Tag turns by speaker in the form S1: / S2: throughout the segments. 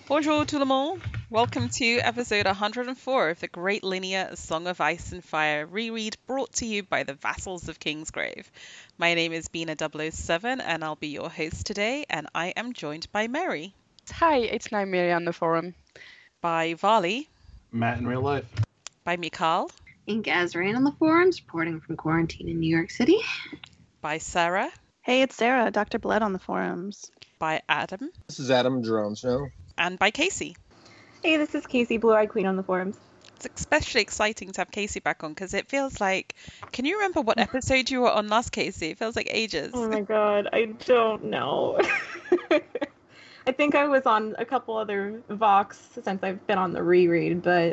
S1: Bonjour tout le monde. Welcome to episode 104 of the Great Linear Song of Ice and Fire reread brought to you by the Vassals of Kingsgrave. My name is Bina007 and I'll be your host today, and I am joined by Mary.
S2: Hi, it's Naimiri on the forum.
S1: By Vali.
S3: Matt in real life.
S1: By Mikal.
S4: And Gazrain on the forums, reporting from quarantine in New York City.
S1: By Sarah.
S5: Hey, it's Sarah, Dr. Bled on the forums.
S1: By Adam.
S6: This is Adam Jerome Snow.
S1: And by Casey.
S7: Hey, this is Casey, Blue-Eyed Queen on the forums.
S1: It's especially exciting to have Casey back on because it feels like... Can you remember what episode you were on last, Casey? It feels like ages.
S7: Oh my god, I don't know. I think I was on a couple other Vox since I've been on the reread, but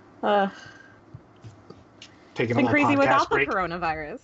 S3: Taking
S7: it's been
S3: a
S7: crazy
S3: podcast
S7: without
S3: break.
S7: the coronavirus.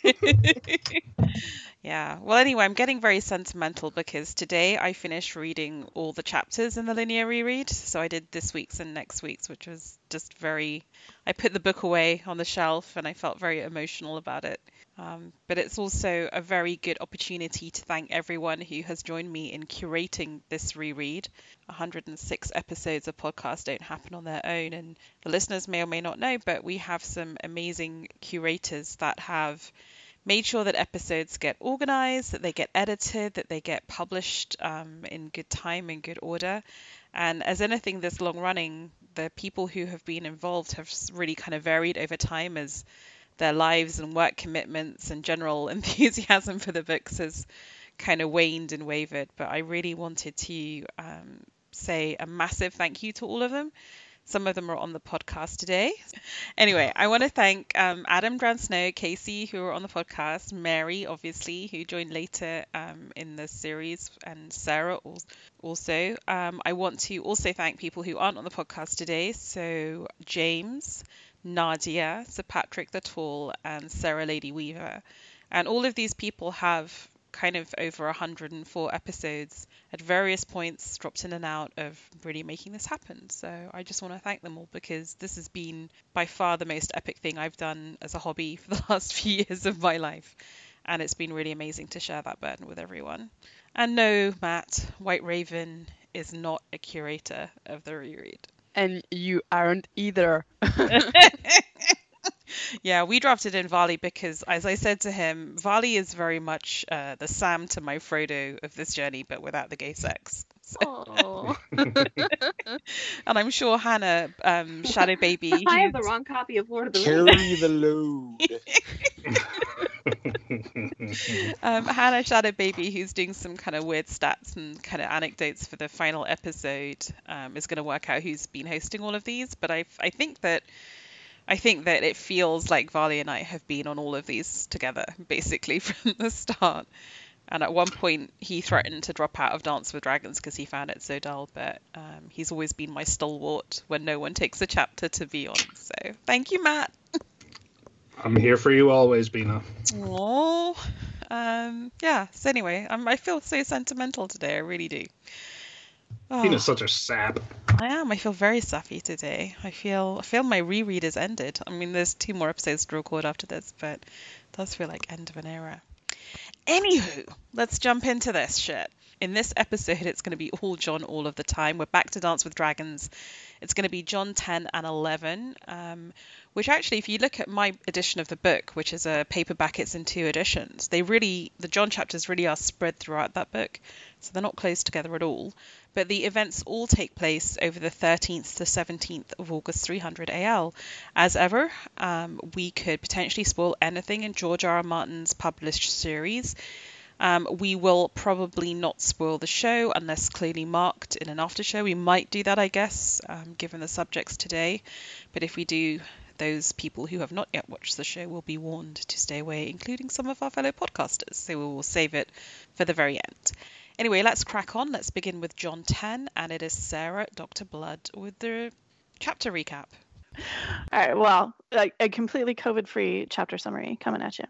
S1: Yeah. Well, anyway, I'm getting very sentimental because today I finished reading all the chapters in the linear reread. So I did this week's and next week's, which was just very... I put the book away on the shelf and I felt very emotional about it. But it's also a very good opportunity to thank everyone who has joined me in curating this reread. 106 episodes of podcasts don't happen on their own, and the listeners may or may not know, but we have some amazing curators that have made sure that episodes get organized, that they get edited, that they get published in good time, in good order. And as anything this long running, the people who have been involved have really kind of varied over time as their lives and work commitments and general enthusiasm for the books has kind of waned and wavered. But I really wanted to say a massive thank you to all of them. Some of them are on the podcast today. Anyway, I want to thank Adam Dransnow, Casey, who are on the podcast, Mary, obviously, who joined later in the series, and Sarah also. I want to also thank people who aren't on the podcast today. So James, Nadia, Sir Patrick the Tall, and Sarah Lady Weaver. And all of these people have kind of over 104 episodes at various points dropped in and out of really making this happen. So I just want to thank them all because this has been by far the most epic thing I've done as a hobby for the last few years of my life. And it's been really amazing to share that burden with everyone. And no, Matt, White Raven is not a curator of the reread.
S2: And you aren't either.
S1: Yeah, we drafted in Vali because, as I said to him, Vali is very much the Sam to my Frodo of this journey, but without the gay sex. So. And I'm sure Hannah, Shadow Baby.
S4: I have the wrong copy of Lord of the
S6: Carry
S4: Rings.
S6: the load.
S1: Hannah, Shadow Baby, who's doing some kind of weird stats and kind of anecdotes for the final episode, is going to work out who's been hosting all of these. But I think that it feels like Vali and I have been on all of these together, basically, from the start. And at one point, he threatened to drop out of Dance with Dragons because he found it so dull. But he's always been my stalwart when no one takes a chapter to be on. So thank you, Matt.
S3: I'm here for you always, Bina.
S1: Oh, yeah. So anyway, I feel so sentimental today. I really do. Oh.
S3: Bina's such a sap.
S1: I am. I feel very sappy today. I feel my reread has ended. I mean, there's 2 more episodes to record after this, but it does feel like end of an era. Anywho, let's jump into this shit. In this episode, it's going to be all John all of the time. We're back to Dance with Dragons. It's going to be John 10 and 11, which actually, if you look at my edition of the book, which is a paperback, it's in 2 editions, the John chapters really are spread throughout that book, so they're not close together at all. But the events all take place over the 13th to 17th of August 300 AL. As ever, we could potentially spoil anything in George R. R. Martin's published series. We will probably not spoil the show unless clearly marked in an after show. We might do that, I guess, given the subjects today. But if we do, those people who have not yet watched the show will be warned to stay away, including some of our fellow podcasters. So we will save it for the very end. Anyway, let's crack on. Let's begin with John 10, and it is Sarah, Dr. Blood, with the chapter recap.
S5: All right, well, a completely COVID-free chapter summary coming at you.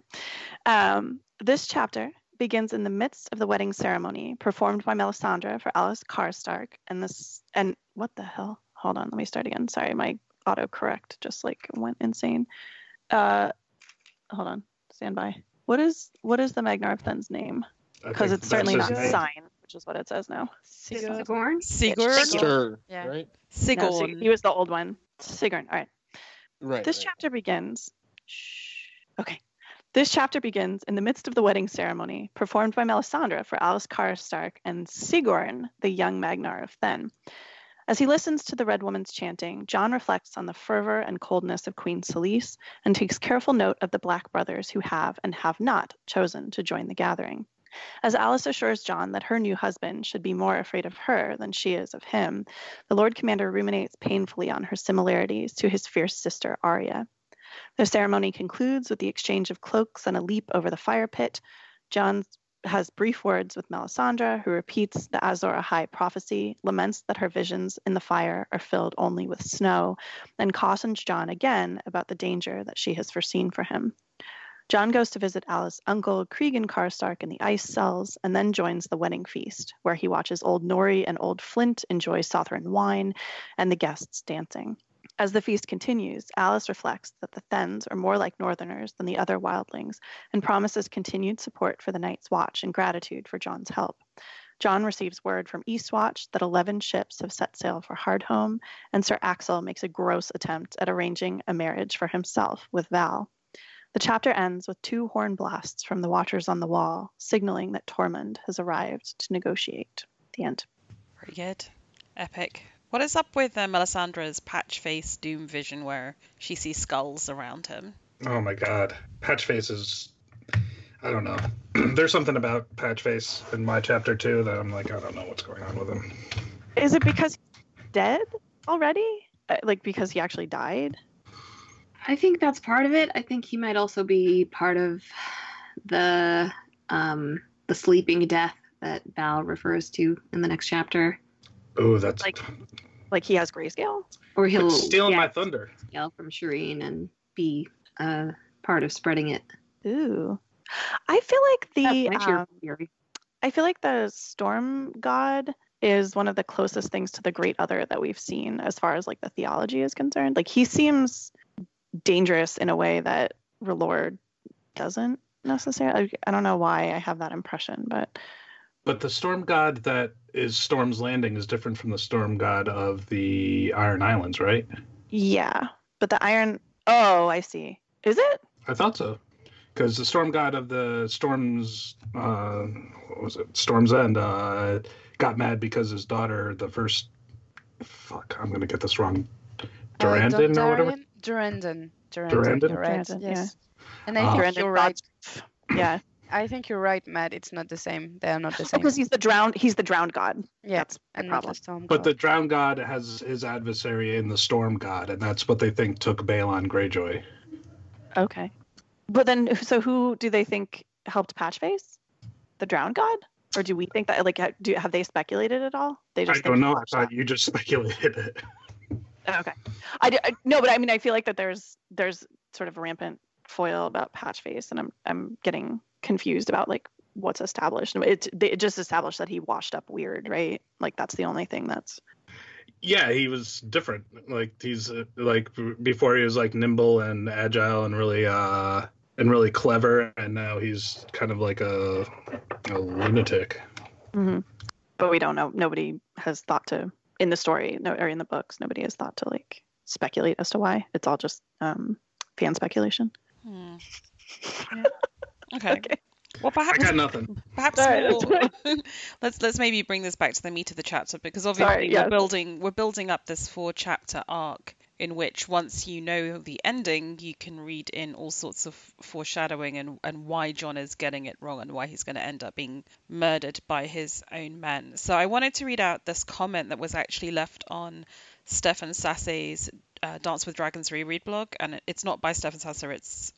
S5: This chapter begins in the midst of the wedding ceremony performed by Melisandre for Alice Karstark, and what the hell? Hold on, let me start again. Sorry, my autocorrect just went insane. Hold on, stand by. What is the Magnar of Then's name? Because it's certainly not Sign. which is what it says now.
S2: Sigurd.
S4: Sigurd?
S1: Sigurd?
S6: Stir,
S2: Yeah.
S6: right?
S5: No,
S1: Sigurd.
S5: he was the old one. Sigurd. All right.
S6: Right.
S5: This
S6: right.
S5: chapter begins. Shh. Okay. This chapter begins in the midst of the wedding ceremony performed by Melisandre for Alice Karstark and Sigurn, the young Magnar of Then. As he listens to the Red Woman's chanting, Jon reflects on the fervor and coldness of Queen Selyse and takes careful note of the Black brothers who have and have not chosen to join the gathering. As Alice assures Jon that her new husband should be more afraid of her than she is of him, the Lord Commander ruminates painfully on her similarities to his fierce sister Arya. The ceremony concludes with the exchange of cloaks and a leap over the fire pit. Jon has brief words with Melisandre, who repeats the Azor Ahai prophecy, laments that her visions in the fire are filled only with snow, and cautions Jon again about the danger that she has foreseen for him. Jon goes to visit Alice's uncle, Cregan Karstark, in the ice cells, and then joins the wedding feast, where he watches Old Nori and Old Flint enjoy Southron wine and the guests dancing. As the feast continues, Alice reflects that the Thens are more like Northerners than the other wildlings and promises continued support for the Night's Watch and gratitude for Jon's help. Jon receives word from Eastwatch that 11 ships have set sail for Hardhome, and Sir Axel makes a gross attempt at arranging a marriage for himself with Val. The chapter ends with 2 horn blasts from the Watchers on the Wall, signaling that Tormund has arrived to negotiate. The end.
S1: Very good. Epic. What is up with Melisandre's patch face doom vision where she sees skulls around him?
S3: Oh my god. Patchface is. I don't know. There's something about Patchface in my chapter 2 that I'm like, I don't know what's going on with him.
S5: Is it because he's dead already? Like because he actually died?
S4: I think that's part of it. I think he might also be part of the sleeping death that Val refers to in the next chapter.
S3: Oh, that's
S5: Like he has grayscale?
S4: Or he'll
S3: it's stealing my
S4: get
S3: thunder.
S4: yell from Shireen and be part of spreading it.
S5: Ooh. I feel like
S4: That's my theory.
S5: I feel like the storm god is one of the closest things to the great other that we've seen as far as like the theology is concerned. Like he seems dangerous in a way that R'hllor doesn't necessarily. I don't know why I have that impression, but
S3: the storm god that is Storm's Landing is different from the storm god of the Iron Islands, right?
S5: yeah. But the iron. Oh, I see. Is it?
S3: I thought so. Because the storm god of the Storm's, what was it? Storm's End, got mad because his daughter, the first, I'm going to get this wrong, Durandon or whatever?
S2: Durandon.
S3: Durandon?
S2: You're right.
S5: Durandon,
S2: Yes.
S5: yeah.
S2: And I think
S5: Durandon
S2: you're right.
S5: Yeah.
S2: I think you're right, Matt. It's not the same. They are not the same.
S5: Because he's the drowned god.
S2: yeah,
S5: That's the
S2: and not
S5: problem.
S2: the storm
S3: But
S2: god.
S3: the drown god has his adversary in the storm god, and that's what they think took Balon Greyjoy.
S5: Okay. But then, so who do they think helped Patchface? The drowned god? Or do we think that, like, have they speculated at all? They
S3: I
S5: just
S3: don't
S5: think
S3: know. I
S5: it's
S3: thought you just speculated it.
S5: Okay. No, but I mean, I feel like that there's sort of rampant foil about Patchface, and I'm getting confused about like what's established. It just established that he washed up weird, right? Like that's the only thing that's.
S3: Yeah, he was different. Like he's like before he was like nimble and agile and really clever, and now he's kind of like a lunatic.
S5: Mm-hmm. But we don't know. Nobody has thought to in the story, or in the books. Nobody has thought to like speculate as to why. It's all just fan speculation.
S1: Hmm. Yeah. Okay. Well,
S3: I
S1: perhaps
S3: got nothing.
S5: Sorry,
S1: more, let's maybe bring this back to the meat of the chapter, because obviously
S5: Sorry,
S1: we're building up this 4-chapter arc in which once you know the ending, you can read in all sorts of foreshadowing and why Jon is getting it wrong and why he's going to end up being murdered by his own men. So I wanted to read out this comment that was actually left on Stefan Sasse's Dance with Dragons reread blog, and it's not by Stefan Sasse, it's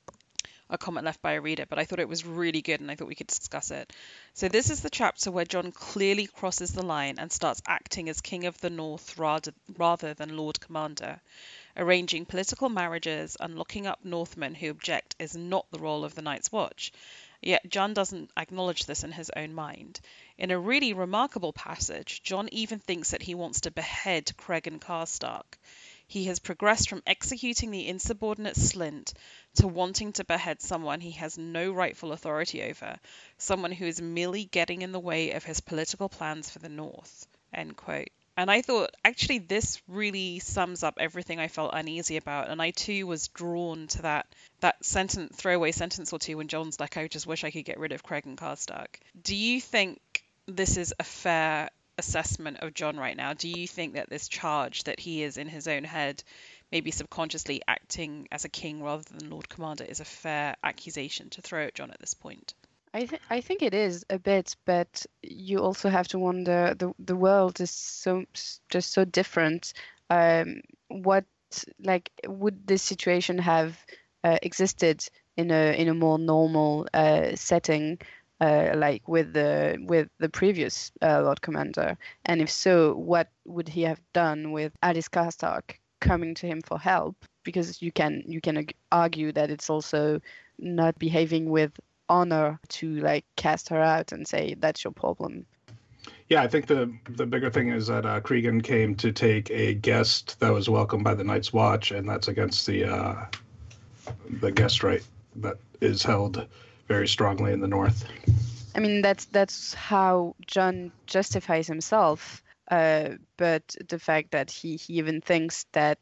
S1: a comment left by a reader, but I thought it was really good and I thought we could discuss it. So this is the chapter where Jon clearly crosses the line and starts acting as King of the North rather than Lord Commander. Arranging political marriages and locking up Northmen who object is not the role of the Night's Watch. Yet Jon doesn't acknowledge this in his own mind. In a really remarkable passage, Jon even thinks that he wants to behead Cregan Karstark. He has progressed from executing the insubordinate Slint to wanting to behead someone he has no rightful authority over, someone who is merely getting in the way of his political plans for the North." End quote. And I thought, actually, this really sums up everything I felt uneasy about. And I, too, was drawn to that throwaway sentence or two when Jon's like, "I just wish I could get rid of Craig Karstark." Do you think this is a fair assessment of Jon right now? Do you think that this charge that he is in his own head, maybe subconsciously acting as a king rather than Lord Commander, is a fair accusation to throw at Jon at this point?
S2: I think it is a bit, but you also have to wonder, the world is just so different. What, like, would this situation have existed in a more normal setting, like with the previous Lord Commander? And if so, what would he have done with Alice Karstark coming to him for help? Because you can argue that it's also not behaving with honor to like cast her out and say that's your problem.
S3: Yeah, I think the bigger thing is that Cregan came to take a guest that was welcomed by the Night's Watch, and that's against the guest right that is held very strongly in the North.
S2: I mean, that's how Jon justifies himself. But the fact that he even thinks that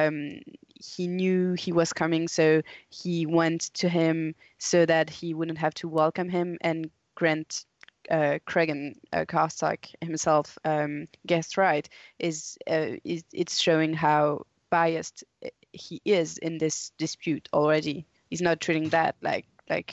S2: he knew he was coming, so he went to him so that he wouldn't have to welcome him and grant Craig Karstark himself guest right, is it's showing how biased he is in this dispute already. He's not treating that like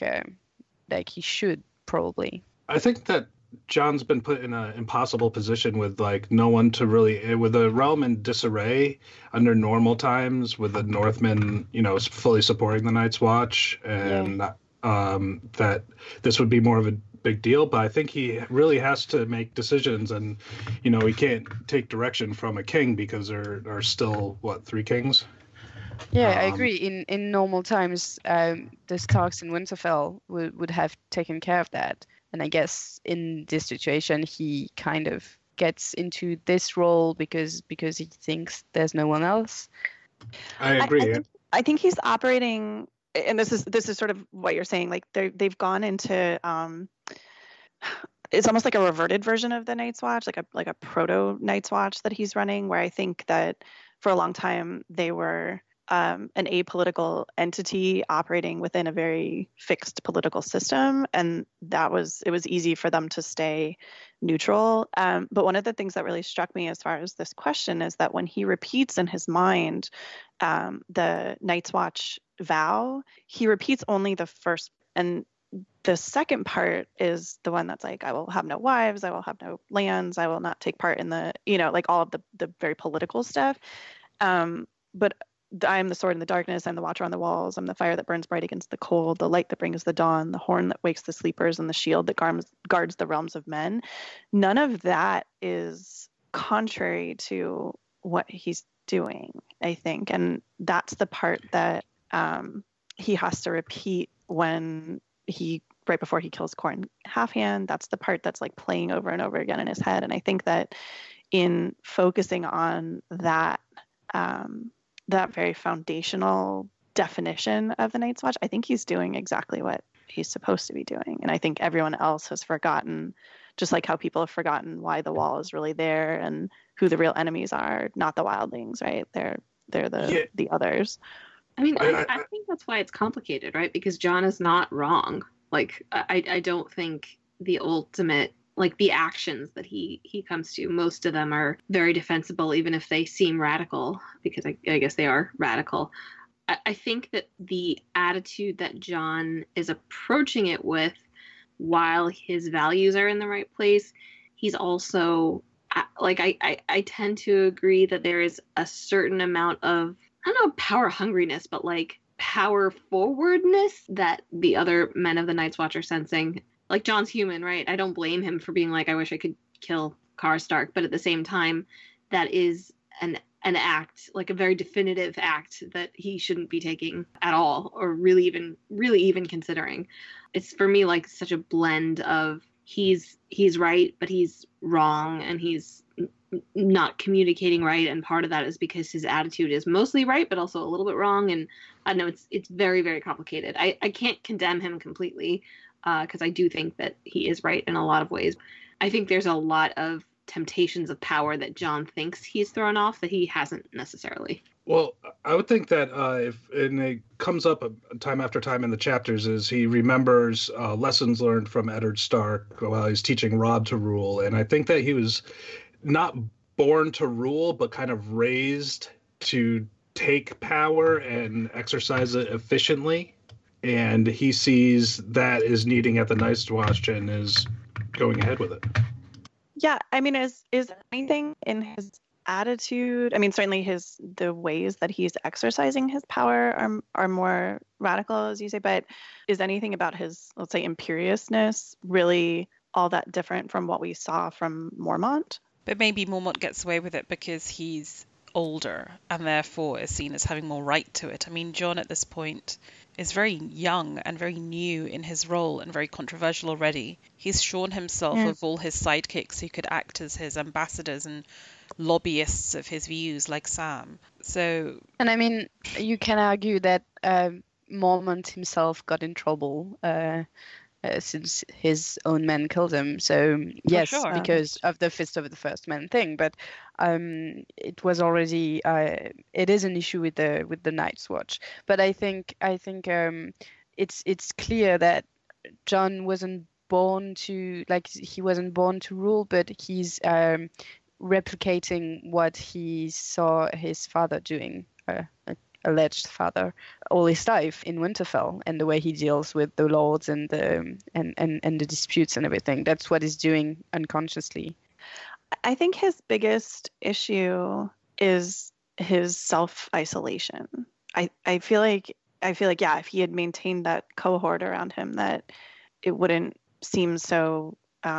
S2: he should probably.
S3: I think that Jon's been put in an impossible position with like no one to really, with the realm in disarray under normal times, with the Northmen, fully supporting the Night's Watch, and that this would be more of a big deal. But I think he really has to make decisions, and he can't take direction from a king because there are still 3 kings.
S2: Yeah, I agree. In normal times, the Starks in Winterfell would have taken care of that. And I guess in this situation, he kind of gets into this role because he thinks there's no one else.
S3: I agree.
S5: I think he's operating, and this is sort of what you're saying. Like they've gone into it's almost like a reverted version of the Night's Watch, like a proto Night's Watch that he's running. Where I think that for a long time they were an apolitical entity operating within a very fixed political system, and it was easy for them to stay neutral. But one of the things that really struck me as far as this question is that when he repeats in his mind the Night's Watch vow, he repeats only the first, and the second part is the one that's like, "I will have no wives, I will have no lands, I will not take part in the," like all of the very political stuff. But I am the sword in the darkness, I'm the watcher on the walls, I'm the fire that burns bright against the cold, the light that brings the dawn, the horn that wakes the sleepers, and the shield that guards the realms of men. None of that is contrary to what he's doing, I think. And that's the part that he has to repeat when right before he kills Qhorin Halfhand. That's the part that's like playing over and over again in his head. And I think that in focusing on that, that very foundational definition of the Night's Watch, I think he's doing exactly what he's supposed to be doing. And I think everyone else has forgotten, just like how people have forgotten why the wall is really there and who the real enemies are, not the wildlings, right? They're the others.
S4: I mean, I think that's why it's complicated, right? Because Jon is not wrong. Like, I don't think the ultimate, like the actions that he comes to, most of them are very defensible, even if they seem radical, because I guess they are radical. I think that the attitude that Jon is approaching it with, while his values are in the right place, he's also, like, I tend to agree that there is a certain amount of, I don't know, power hungriness, but like power forwardness that the other men of the Night's Watch are sensing. Like, Jon's human, right? I don't blame him for being like, I wish I could kill Karstark, but at the same time, that is an act, like a very definitive act that he shouldn't be taking at all, or really even considering. It's for me like such a blend of he's right, but he's wrong, and he's not communicating right, and part of that is because his attitude is mostly right but also a little bit wrong, and I know it's very, very complicated. I can't condemn him completely, because I do think that he is right in a lot of ways. I think there's a lot of temptations of power that Jon thinks he's thrown off that he hasn't necessarily.
S3: Well, I would think that and it comes up time after time in the chapters, is he remembers lessons learned from Eddard Stark while he's teaching Robb to rule. And I think that he was not born to rule, but kind of raised to take power and exercise it efficiently. And he sees that as needing at the Night's Watch and is going ahead with it.
S5: Yeah, I mean, is anything in his attitude? I mean, certainly the ways that he's exercising his power are more radical, as you say, but is anything about his, let's say, imperiousness really all that different from what we saw from Mormont?
S1: But maybe Mormont gets away with it because he's older and therefore is seen as having more right to it. I mean, Jon at this point is very young and very new in his role and very controversial already. He's shorn himself of all his sidekicks who could act as his ambassadors and lobbyists of his views, like Sam. So,
S2: and I mean, you can argue that Mormont himself got in trouble since his own men killed him. So yes,
S1: sure.
S2: Because of the Fist of the First Man thing. But it was already it is an issue with the Night's Watch. But I think it's clear that Jon wasn't born to rule, but he's replicating what he saw his father doing. Alleged father all his life in Winterfell, and the way he deals with the lords and the disputes and everything. That's what he's doing unconsciously.
S5: I think his biggest issue is his self-isolation. I feel like yeah, if he had maintained that cohort around him, that it wouldn't seem so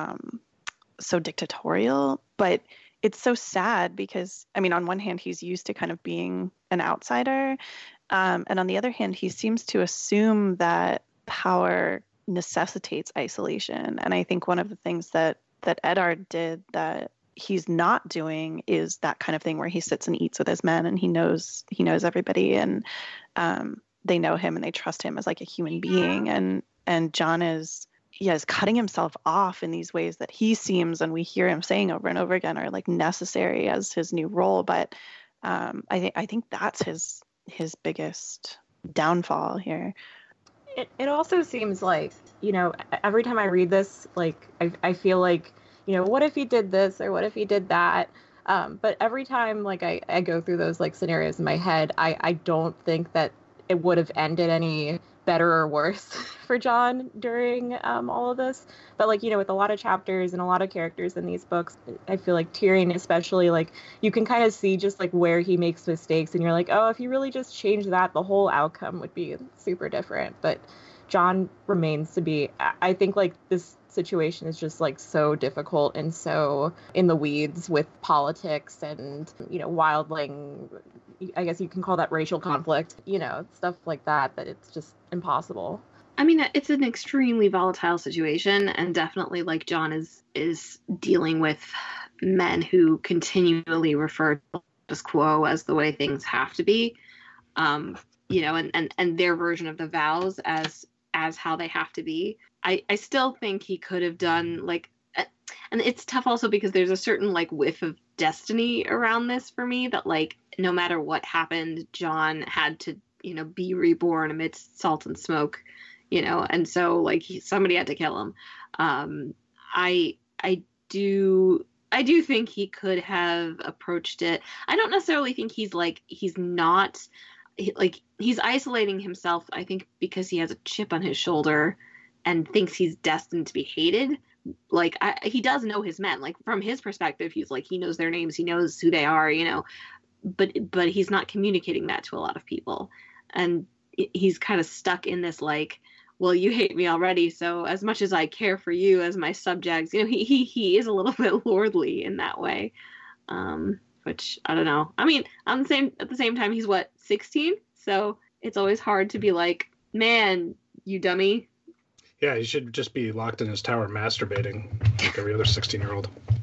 S5: dictatorial. But it's so sad because, I mean, on one hand, he's used to kind of being an outsider. And on the other hand, he seems to assume that power necessitates isolation. And I think one of the things that Eddard did that he's not doing is that kind of thing where he sits and eats with his men and he knows everybody, and they know him and they trust him as like a human being. And Jon is cutting himself off in these ways that he seems, and we hear him saying over and over again, are like necessary as his new role. But I think that's his biggest downfall here.
S7: It also seems like, every time I read this, like I feel like, what if he did this or what if he did that? But every time like I go through those like scenarios in my head, I don't think that it would have ended any better or worse for Jon during all of this. But like, with a lot of chapters and a lot of characters in these books, I feel like Tyrion especially, like you can kind of see just like where he makes mistakes and you're like, oh, if you really just change that, the whole outcome would be super different. But Jon remains to be, I think like this situation is just like so difficult and so in the weeds with politics and, wildling, I guess you can call that racial conflict, stuff like that it's just impossible.
S4: I mean, it's an extremely volatile situation, and definitely like Jon is dealing with men who continually refer to the status quo as the way things have to be, and their version of the vows as how they have to be. I still think he could have done like, and it's tough also because there's a certain like whiff of destiny around this for me, that like no matter what happened, Jon had to, be reborn amidst salt and smoke, and so like somebody had to kill him. I do think he could have approached it. I don't necessarily think he's isolating himself, I think, because he has a chip on his shoulder and thinks he's destined to be hated. Like he does know his men, like from his perspective, he's like, he knows their names, he knows who they are, but he's not communicating that to a lot of people. And he's kind of stuck in this like, well, you hate me already, so as much as I care for you as my subjects, he is a little bit lordly in that way, which I don't know. I mean, at the same time, he's 16, so it's always hard to be like, man, you dummy.
S3: Yeah, he should just be locked in his tower masturbating like every other 16-year-old.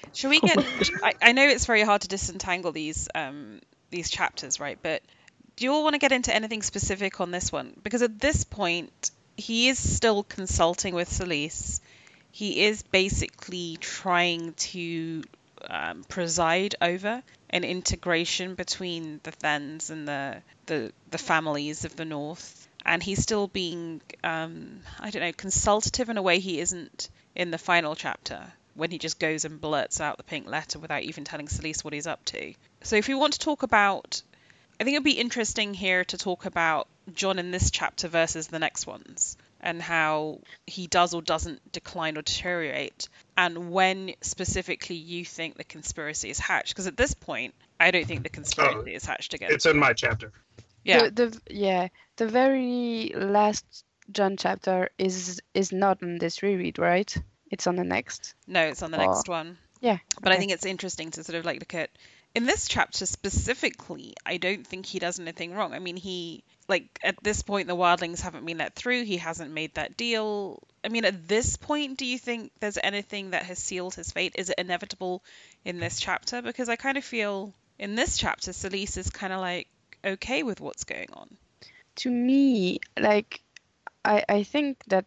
S1: Shall we get? I know it's very hard to disentangle these chapters, right? But do you all want to get into anything specific on this one? Because at this point, he is still consulting with Selyse. He is basically trying to preside over an integration between the Thens and the families of the North. And he's still being, I don't know, consultative in a way he isn't in the final chapter, when he just goes and blurts out the pink letter without even telling Selyse what he's up to. So if we want to talk about, I think it would be interesting here to talk about Jon in this chapter versus the next ones, and how he does or doesn't decline or deteriorate, and when specifically you think the conspiracy is hatched. Because at this point, I don't think the conspiracy is hatched again.
S3: It's in my chapter.
S1: Yeah.
S2: The very last Jon chapter is not on this reread, right? It's on the next.
S1: No, it's on the next one.
S2: Yeah.
S1: But I think it's interesting to sort of like look at, in this chapter specifically, I don't think he does anything wrong. I mean, he, like, at this point, the wildlings haven't been let through. He hasn't made that deal. I mean, at this point, do you think there's anything that has sealed his fate? Is it inevitable in this chapter? Because I kind of feel in this chapter, Selyse is kind of like okay with what's going on.
S2: To me, like, I think that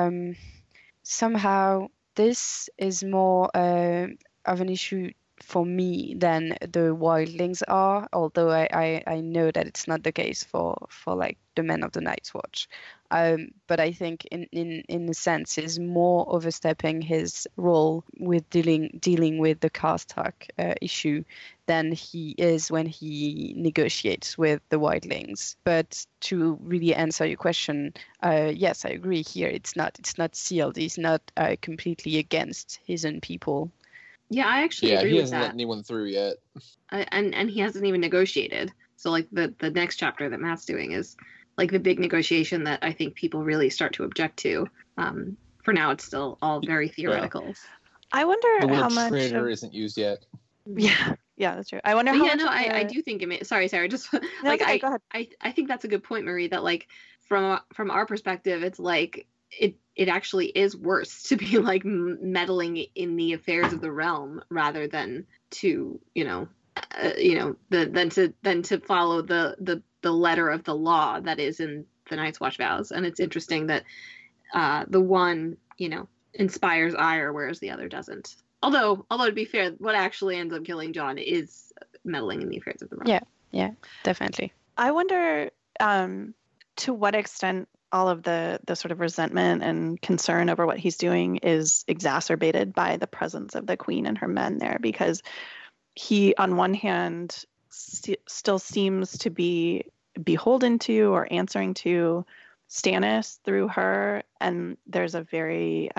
S2: somehow this is more of an issue for me than the wildlings are, although I know that it's not the case for like the men of the Night's Watch. But I think in a sense is more overstepping his role with dealing with the Karstark issue than he is when he negotiates with the wildlings. But to really answer your question, yes, I agree here. It's not sealed. He's not completely against his own people.
S4: Yeah, I actually agree
S6: he
S4: with
S6: hasn't
S4: that.
S6: let anyone through yet.
S4: And he hasn't even negotiated. So like the next chapter that Matt's doing is like the big negotiation that I think people really start to object to. For now, it's still all very theoretical.
S5: I wonder
S6: The
S5: how
S6: word
S5: much.
S6: traitor isn't used yet.
S5: Yeah, that's true. I wonder
S4: But
S5: how
S4: yeah,
S5: much.
S4: no, I do think it may. Sorry, Sarah. Just
S5: No,
S4: like
S5: okay, go ahead.
S4: I think that's a good point, Marie. That like from our perspective, it's like it actually is worse to be like meddling in the affairs of the realm rather than to than to follow the letter of the law that is in the Night's Watch vows. And it's interesting that the one inspires ire, whereas the other doesn't. Although to be fair, what actually ends up killing Jon is meddling in the affairs of the realm.
S2: Yeah, definitely.
S5: I wonder to what extent all of the sort of resentment and concern over what he's doing is exacerbated by the presence of the queen and her men there, because he, on one hand, still seems to be beholden to or answering to Stannis through her, and there's a very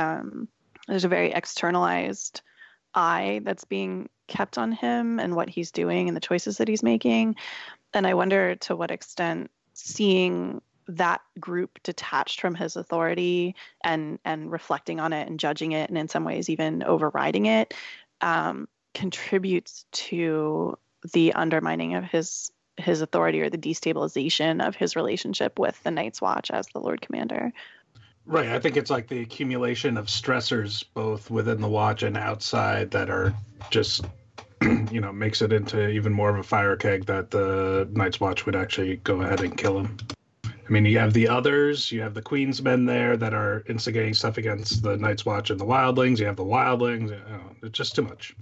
S5: externalized eye that's being kept on him and what he's doing and the choices that he's making. And I wonder to what extent seeing that group detached from his authority and reflecting on it and judging it and in some ways even overriding it contributes to the undermining of his authority or the destabilization of his relationship with the Night's Watch as the Lord Commander.
S3: Right. I think it's like the accumulation of stressors both within the watch and outside that are just, makes it into even more of a fire keg that the Night's Watch would actually go ahead and kill him. I mean, you have the others, you have the Queen's men there that are instigating stuff against the Night's Watch and the wildlings. You have the wildlings. It's just too much.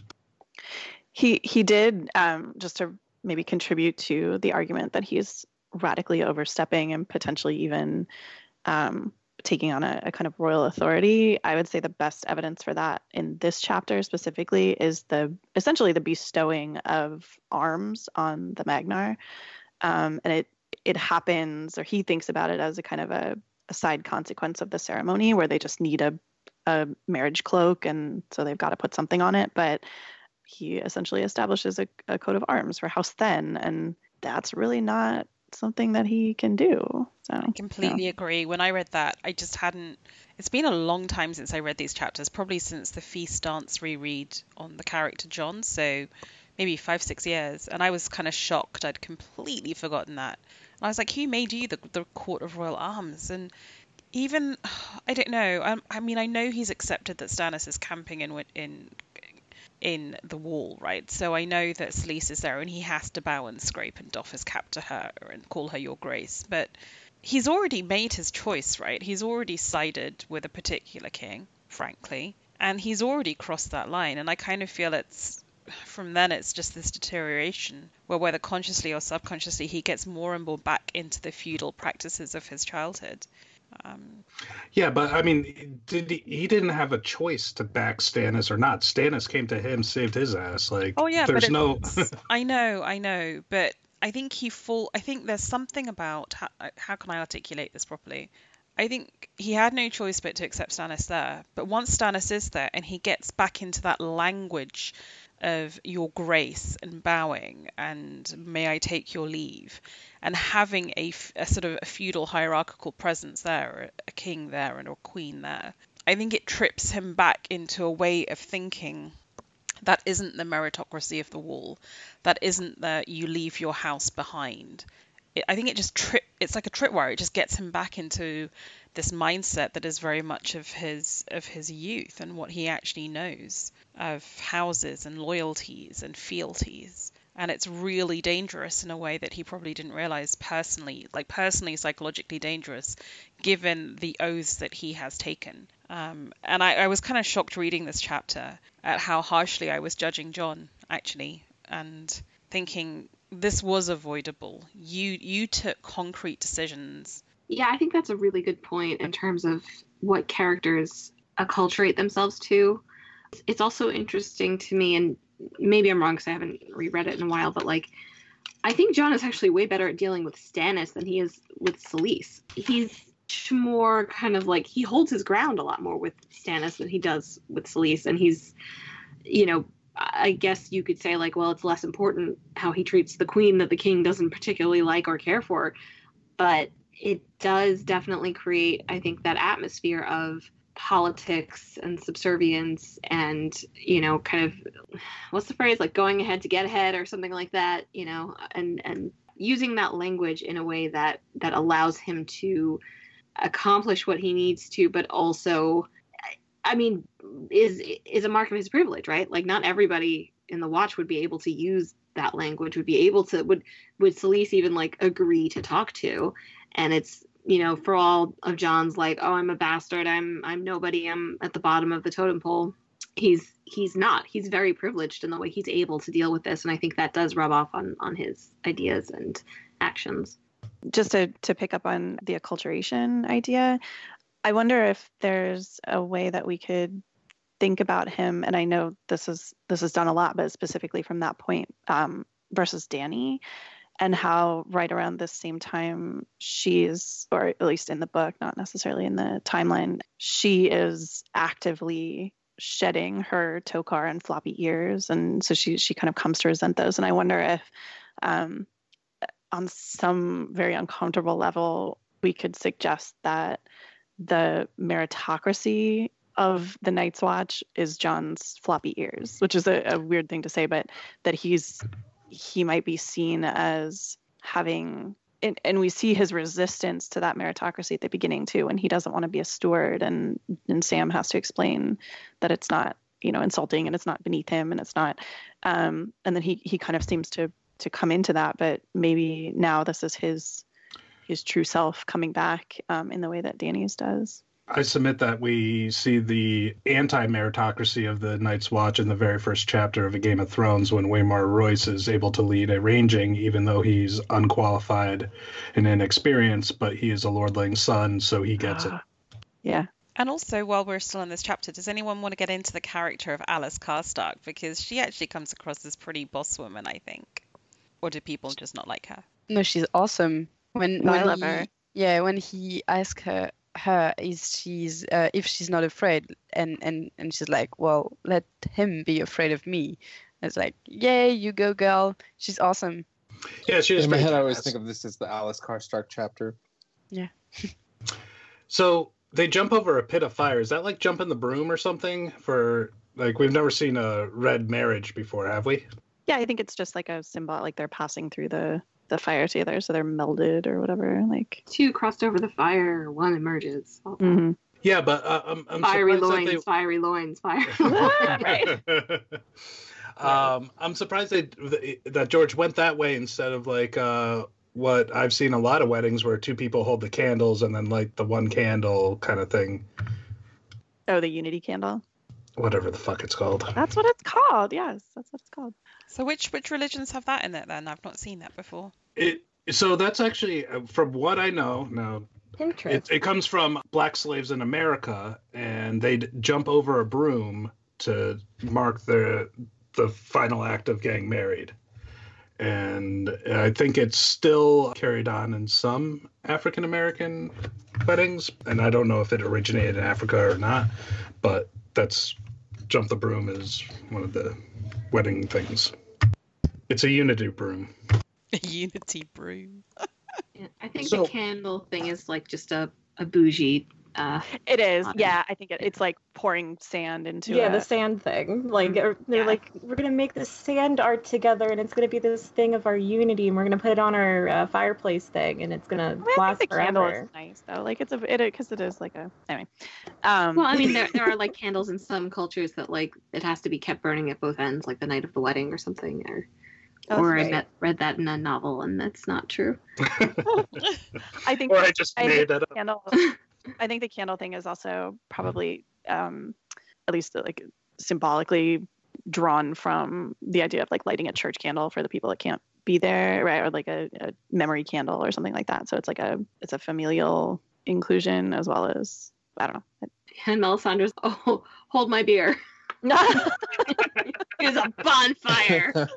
S5: He did, just to maybe contribute to the argument that he's radically overstepping and potentially even taking on a kind of royal authority. I would say the best evidence for that in this chapter specifically is essentially the bestowing of arms on the Magnar. And it happens, or he thinks about it as a kind of a side consequence of the ceremony where they just need a marriage cloak, and so they've got to put something on it. But he essentially establishes a coat of arms for House Then, and that's really not something that he can do. So
S1: I completely agree. When I read that, I just hadn't. It's been a long time since I read these chapters, probably since the Feast Dance reread on the character Jon, so maybe 5-6 years, and I was kind of shocked. I'd completely forgotten that. And I was like, who made you the Court of Royal Arms? And even, I don't know. I mean, I know he's accepted that Stannis is camping in in the wall, right? So I know that Selyse is there and he has to bow and scrape and doff his cap to her and call her your grace. But he's already made his choice, right? He's already sided with a particular king, frankly, and he's already crossed that line. And I kind of feel from then it's just this deterioration where, whether consciously or subconsciously, he gets more and more back into the feudal practices of his childhood.
S3: Yeah, but I mean, he didn't have a choice to back Stannis or not. Stannis came to him, saved his ass. Like,
S1: oh yeah,
S3: there's
S1: but
S3: no.
S1: I know, but I think I think there's something about how can I articulate this properly? I think he had no choice but to accept Stannis there. But once Stannis is there and he gets back into that language of your grace and bowing and may I take your leave, and having a sort of a feudal hierarchical presence there, a king there and a queen there, I think it trips him back into a way of thinking that isn't the meritocracy of the wall, that isn't the you leave your house behind. I think it just it's like a tripwire. It just gets him back into this mindset that is very much of his youth and what he actually knows of houses and loyalties and fealties. And it's really dangerous in a way that he probably didn't realize personally psychologically dangerous, given the oaths that he has taken. And I was kind of shocked reading this chapter at how harshly I was judging Jon, actually, and thinking this was avoidable. You took concrete decisions.
S4: Yeah, I think that's a really good point in terms of what characters acculturate themselves to. It's also interesting to me, and maybe I'm wrong because I haven't reread it in a while, but like, I think Jon is actually way better at dealing with Stannis than he is with Selyse. He's more kind of like, he holds his ground a lot more with Stannis than he does with Selyse, and he's, I guess you could say like, well, it's less important how he treats the queen that the king doesn't particularly like or care for, but it does definitely create, I think, that atmosphere of politics and subservience and, kind of, what's the phrase, like going ahead to get ahead or something like that, and using that language in a way that allows him to accomplish what he needs to, but also, I mean, is a mark of his privilege, right? Like, not everybody in the Watch would be able to use that language, would Selyse even like agree to talk to? And it's, for all of Jon's like, oh, I'm a bastard, I'm nobody, I'm at the bottom of the totem pole. He's not. He's very privileged in the way he's able to deal with this, and I think that does rub off on his ideas and actions.
S5: Just to pick up on the acculturation idea, I wonder if there's a way that we could think about him, and I know this is done a lot, but specifically from that point versus Dany, and how right around this same time she's, or at least in the book, not necessarily in the timeline, she is actively shedding her tokar and floppy ears, and so she kind of comes to resent those. And I wonder if on some very uncomfortable level we could suggest that the meritocracy of the Night's Watch is Jon's floppy ears, which is a weird thing to say, but that he might be seen as having, and we see his resistance to that meritocracy at the beginning too, when he doesn't want to be a steward, and Sam has to explain that it's not, insulting, and it's not beneath him, and it's not, and then he kind of seems to come into that, but maybe now this is his true self coming back in the way that Dany's does.
S3: I submit that we see the anti-meritocracy of the Night's Watch in the very first chapter of A Game of Thrones, when Waymar Royce is able to lead a ranging, even though he's unqualified and inexperienced, but he is a lordling's son, so he gets it.
S5: Yeah.
S1: And also, while we're still in this chapter, does anyone want to get into the character of Alice Karstark? Because she actually comes across as pretty boss woman, I think. Or do people just not like her?
S2: No, she's awesome. When
S5: I love her.
S2: Yeah, when he asks her if she's not afraid, and she's like, well, let him be afraid of me. It's like, yay, you go, girl. She's awesome.
S3: Yeah, she was.
S6: In my head, I always think of this as the Alice Karstark chapter.
S2: Yeah.
S3: So they jump over a pit of fire. Is that like jumping the broom or something? For like, we've never seen a red marriage before, have we?
S5: Yeah, I think it's just like a symbol, like they're passing through the fire together, so they're melded or whatever. Like,
S4: two crossed over the fire, one emerges.
S5: Mm-hmm.
S3: Yeah, but I'm
S4: Fiery
S3: surprised
S4: loins, fiery loins, fiery
S5: Right.
S3: I'm surprised that George went that way instead of like what I've seen a lot of weddings where two people hold the candles and then like the one candle kind of thing.
S5: Oh, the unity candle.
S3: Whatever the fuck it's called.
S5: That's what it's called. Yes, that's what it's called.
S1: So which religions have that in it then? I've not seen that before.
S3: So that's actually, from what I know, now it comes from black slaves in America, and they'd jump over a broom to mark the final act of getting married. And I think it's still carried on in some African American weddings, and I don't know if it originated in Africa or not, but that's jump the broom is one of the wedding things. It's a unity broom.
S1: A unity broom.
S4: Yeah, I think the candle thing is like just a bougie.
S5: It is. Yeah, I think it's like pouring sand into
S7: the sand thing. Like they're like, we're gonna make this sand art together, and it's gonna be this thing of our unity, and we're gonna put it on our fireplace thing, and it's gonna last
S5: the
S7: forever.
S5: Candle is nice though. Like because it is like a anyway.
S4: Well, I mean, there are like candles in some cultures that like it has to be kept burning at both ends, like the night of the wedding or something, I read that in a novel, and that's not true.
S5: I think.
S3: Or I just made that up.
S5: I think the candle thing is also probably, at least like symbolically drawn from the idea of like lighting a church candle for the people that can't be there, right? Or like a memory candle or something like that. So it's like it's a familial inclusion as well as, I don't know.
S4: And Melisandre's, hold my beer. It's a bonfire.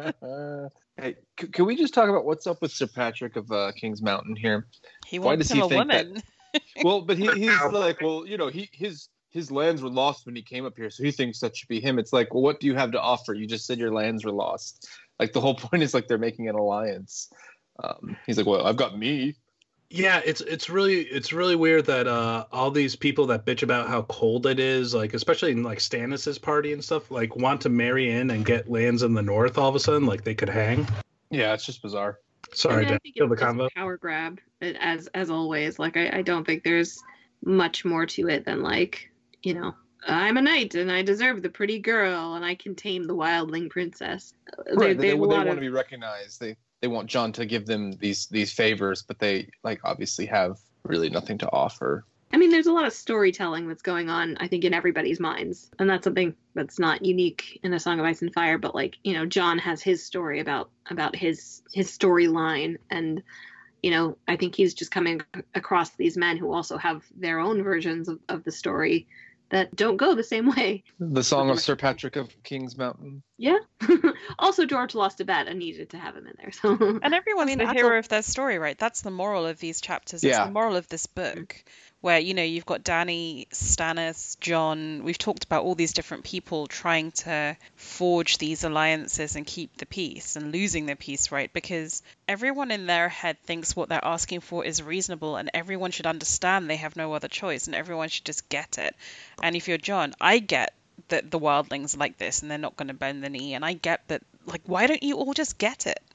S6: Hey, can we just talk about what's up with Sir Patrick of King's Mountain here?
S1: He wants him a woman.
S6: Well, but he's like, well, you know, his lands were lost when he came up here, so he thinks that should be him. It's like, well, what do you have to offer? You just said your lands were lost. Like the whole point is like they're making an alliance. He's like, well, I've got me.
S3: Yeah, it's really weird that all these people that bitch about how cold it is, like especially in like Stannis' party and stuff, like want to marry in and get lands in the north all of a sudden, like they could hang.
S6: Yeah, it's just bizarre.
S3: Sorry to kill the combo.
S4: Power grab, as always. Like I don't think there's much more to it than like, you know, I'm a knight and I deserve the pretty girl and I can tame the wildling princess.
S6: Right, they want to be recognized. They want Jon to give them these favors, but they like obviously have really nothing to offer.
S4: I mean, there's a lot of storytelling that's going on, I think, in everybody's minds. And that's something that's not unique in A Song of Ice and Fire. But, like, you know, Jon has his story about his storyline. And, you know, I think he's just coming across these men who also have their own versions of the story that don't go the same way.
S6: The Song of Sir Patrick of King's Mountain.
S4: Yeah. Also, George lost a bet and needed to have him in there. So.
S1: And everyone's the hero of their story, right? That's the moral of these chapters. It's the moral of this book. Where, you know, you've got Dany, Stannis, Jon. We've talked about all these different people trying to forge these alliances and keep the peace and losing the peace, right? Because everyone in their head thinks what they're asking for is reasonable and everyone should understand they have no other choice and everyone should just get it. And if you're Jon, I get that the wildlings are like this and they're not going to bend the knee. And I get that, like, why don't you all just get it?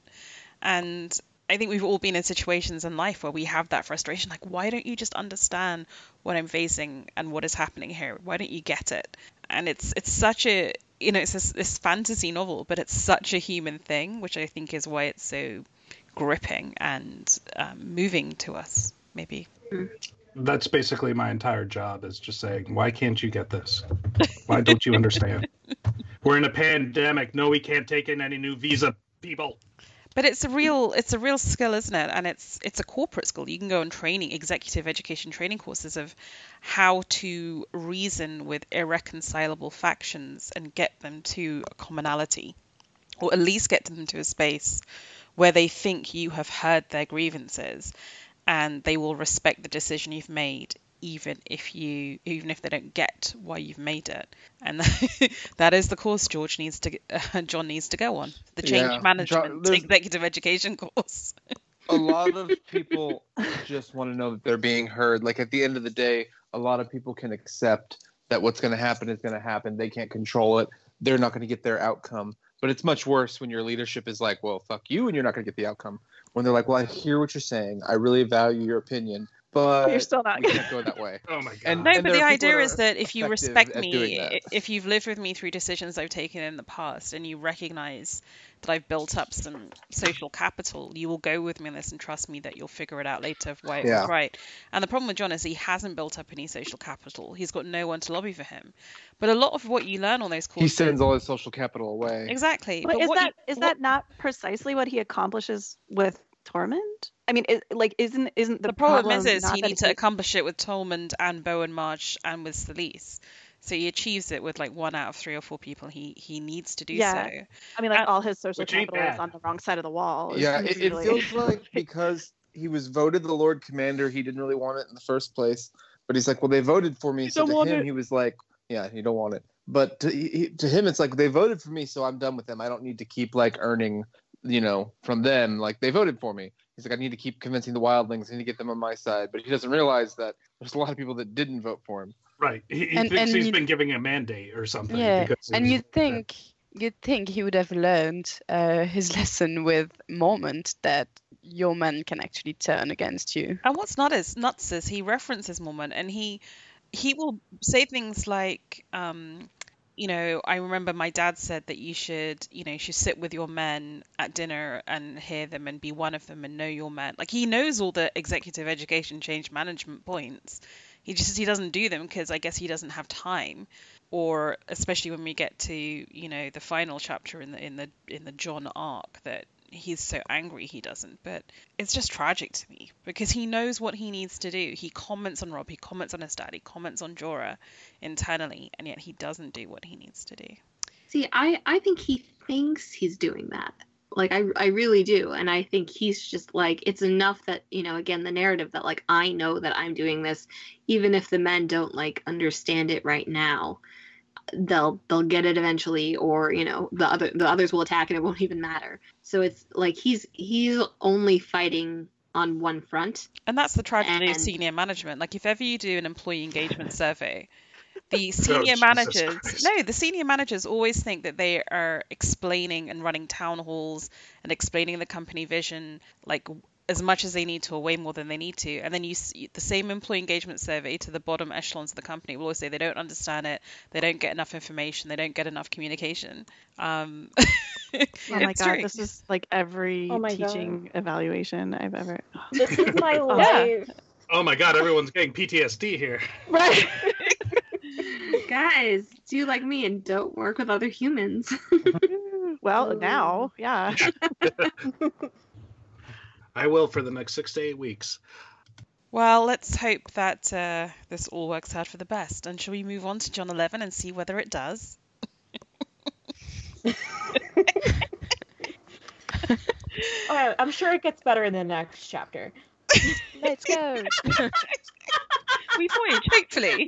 S1: And I think we've all been in situations in life where we have that frustration. Like, why don't you just understand what I'm facing and what is happening here? Why don't you get it? And it's such a, you know, it's this fantasy novel, but it's such a human thing, which I think is why it's so gripping and moving to us, maybe.
S3: That's basically my entire job, is just saying, why can't you get this? Why don't you understand? We're in a pandemic. No, we can't take in any new visa people.
S1: But it's a real skill, isn't it? And it's a corporate skill. You can go on executive education training courses of how to reason with irreconcilable factions and get them to a commonality, or at least get them to a space where they think you have heard their grievances and they will respect the decision you've made, even if they don't get why you've made it. And that is the course Jon needs to go on, the change management executive education course.
S6: A lot of people just want to know that they're being heard. Like, at the end of the day, a lot of people can accept that what's going to happen is going to happen. They can't control it. They're not going to get their outcome. But it's much worse when your leadership is like, well, fuck you, and you're not going to get the outcome. When they're like, well, I hear what you're saying. I really value your opinion, but
S5: You're still not
S6: we can't go that way.
S3: Oh my god.
S6: And-
S1: No,
S6: there
S1: but the
S6: are people
S1: idea
S6: that
S1: is
S6: are
S1: that if you
S6: effective
S1: respect
S6: at doing
S1: me,
S6: that.
S1: if you've lived with me through decisions I've taken in the past, and you recognize that I've built up some social capital, you will go with me on this and trust me that you'll figure it out later of why it
S6: Yeah.
S1: was right. And the problem with John is he hasn't built up any social capital. He's got no one to lobby for him. But a lot of what you learn on those
S6: He
S1: courses...
S6: sends all his social capital away.
S1: Exactly.
S5: But is
S1: what
S5: that
S1: you-
S5: is that not precisely what he accomplishes with Tormund? I mean, isn't
S1: the problem is
S5: not
S1: he
S5: that
S1: needs to accomplish it with Tolmond and Bowen March and with Selyse. So he achieves it with like 1 out of 3 or 4 people he needs to do
S5: Yeah.
S1: so.
S5: I mean, like all his social
S3: Which ain't
S5: capital is
S3: bad.
S5: on the wrong side of the wall.
S6: Yeah,
S5: It's
S6: it
S5: really-
S6: feels like because he was voted the Lord Commander, he didn't really want it in the first place. But he's like, well, they voted for me. So
S5: don't
S6: to
S5: want
S6: him,
S5: it.
S6: he was like, yeah, you don't want it. But to him, it's like, they voted for me, so I'm done with them. I don't need to keep like earning, from them. Like, they voted for me. He's like, I need to keep convincing the wildlings. I need to get them on my side. But he doesn't realize that there's a lot of people that didn't vote for him.
S3: Right. He
S2: And-
S3: thinks
S2: and
S3: he's
S2: you-
S3: been giving a mandate or something.
S2: Yeah,
S3: because
S2: and
S3: he's-
S2: you'd think he would have learned his lesson with Mormont that your men can actually turn against you.
S1: And what's nuts is he references Mormont and he will say things like, I remember my dad said that you should sit with your men at dinner and hear them and be one of them and know your men. Like he knows all the executive education change management points. He doesn't do them because I guess he doesn't have time, or especially when we get to the final chapter in the John arc that he's so angry he doesn't. But it's just tragic to me because he knows what he needs to do. He comments on Robb, he comments on his dad, he comments on Jorah internally, and yet he doesn't do what he needs to do.
S4: See, I think he thinks he's doing that. Like, I really do. And I think he's just like, it's enough that, again, the narrative that, like, I know that I'm doing this, even if the men don't, like, understand it right now, they'll get it eventually, or, the others will attack and it won't even matter. So it's like he's only fighting on one front.
S1: And that's the tragedy of
S4: And-
S1: senior management. Like, if ever you do an employee engagement survey, the senior
S3: Jesus
S1: managers,
S3: Christ.
S1: the senior managers always think that they are explaining and running town halls and explaining the company vision, like as much as they need to, or way more than they need to. And then you see the same employee engagement survey to the bottom echelons of the company will always say they don't understand it, they don't get enough information, they don't get enough communication.
S5: Oh my
S1: It's
S5: god,
S1: true.
S5: this is like every
S7: Oh my
S5: teaching evaluation I've ever.
S7: This is my life.
S3: Oh my god, everyone's getting PTSD here.
S5: Right.
S4: Guys, do like me and don't work with other humans.
S5: Well, now, yeah.
S3: I will for the next 6 to 8 weeks.
S1: Well, let's hope that this all works out for the best. And shall we move on to John 11 and see whether it does?
S7: Oh, I'm sure it gets better in the next chapter.
S2: Let's go.
S1: We voyage, hopefully.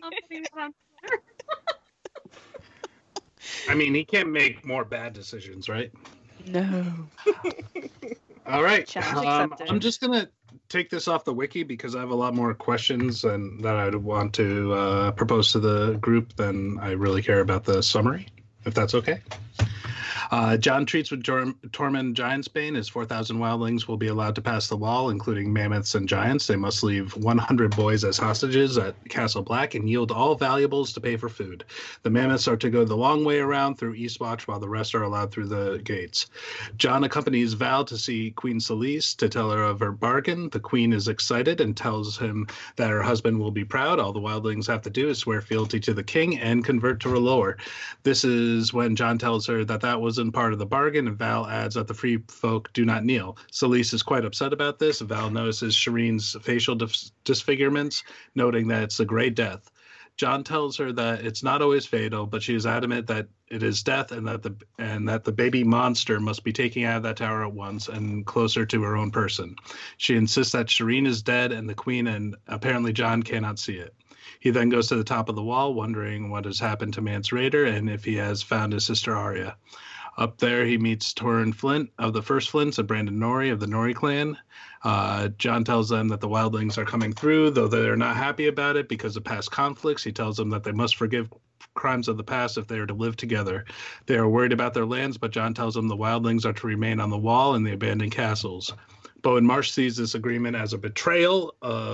S3: I mean, he can't make more bad decisions, right?
S2: No.
S3: All right.
S5: Challenge accepted.
S3: I'm just going to take this off the wiki because I have a lot more questions and that I would want to propose to the group than I really care about the summary, if that's okay. John treats with Tormund Giantsbane. His 4,000 wildlings will be allowed to pass the wall, including mammoths and giants. They must leave 100 boys as hostages at Castle Black and yield all valuables to pay for food. The mammoths are to go the long way around through Eastwatch, while the rest are allowed through the gates. John accompanies Val to see Queen Selyse to tell her of her bargain. The queen is excited and tells him that her husband will be proud. All the wildlings have to do is swear fealty to the king and convert to R'hllor. This is when John tells her that wasn't part of the bargain, and Val adds that the free folk do not kneel. Selyse is quite upset about this. Val notices Shireen's facial disfigurements, noting that it's a gray death. John tells her that it's not always fatal, but she is adamant that it is death, and that the baby monster must be taken out of that tower at once and closer to her own person. She insists that Shireen is dead, and the queen and apparently John cannot see it. He then goes to the top of the wall, wondering what has happened to Mance Rayder and if he has found his sister Arya. Up there, he meets Torrhen Flint of the First Flints and Brandon Norrie of the Norrie clan. John tells them that the wildlings are coming through, though they're not happy about it because of past conflicts. He tells them that they must forgive crimes of the past if they are to live together. They are worried about their lands, but John tells them the wildlings are to remain on the wall in the abandoned castles. Bowen Marsh sees this agreement as a betrayal of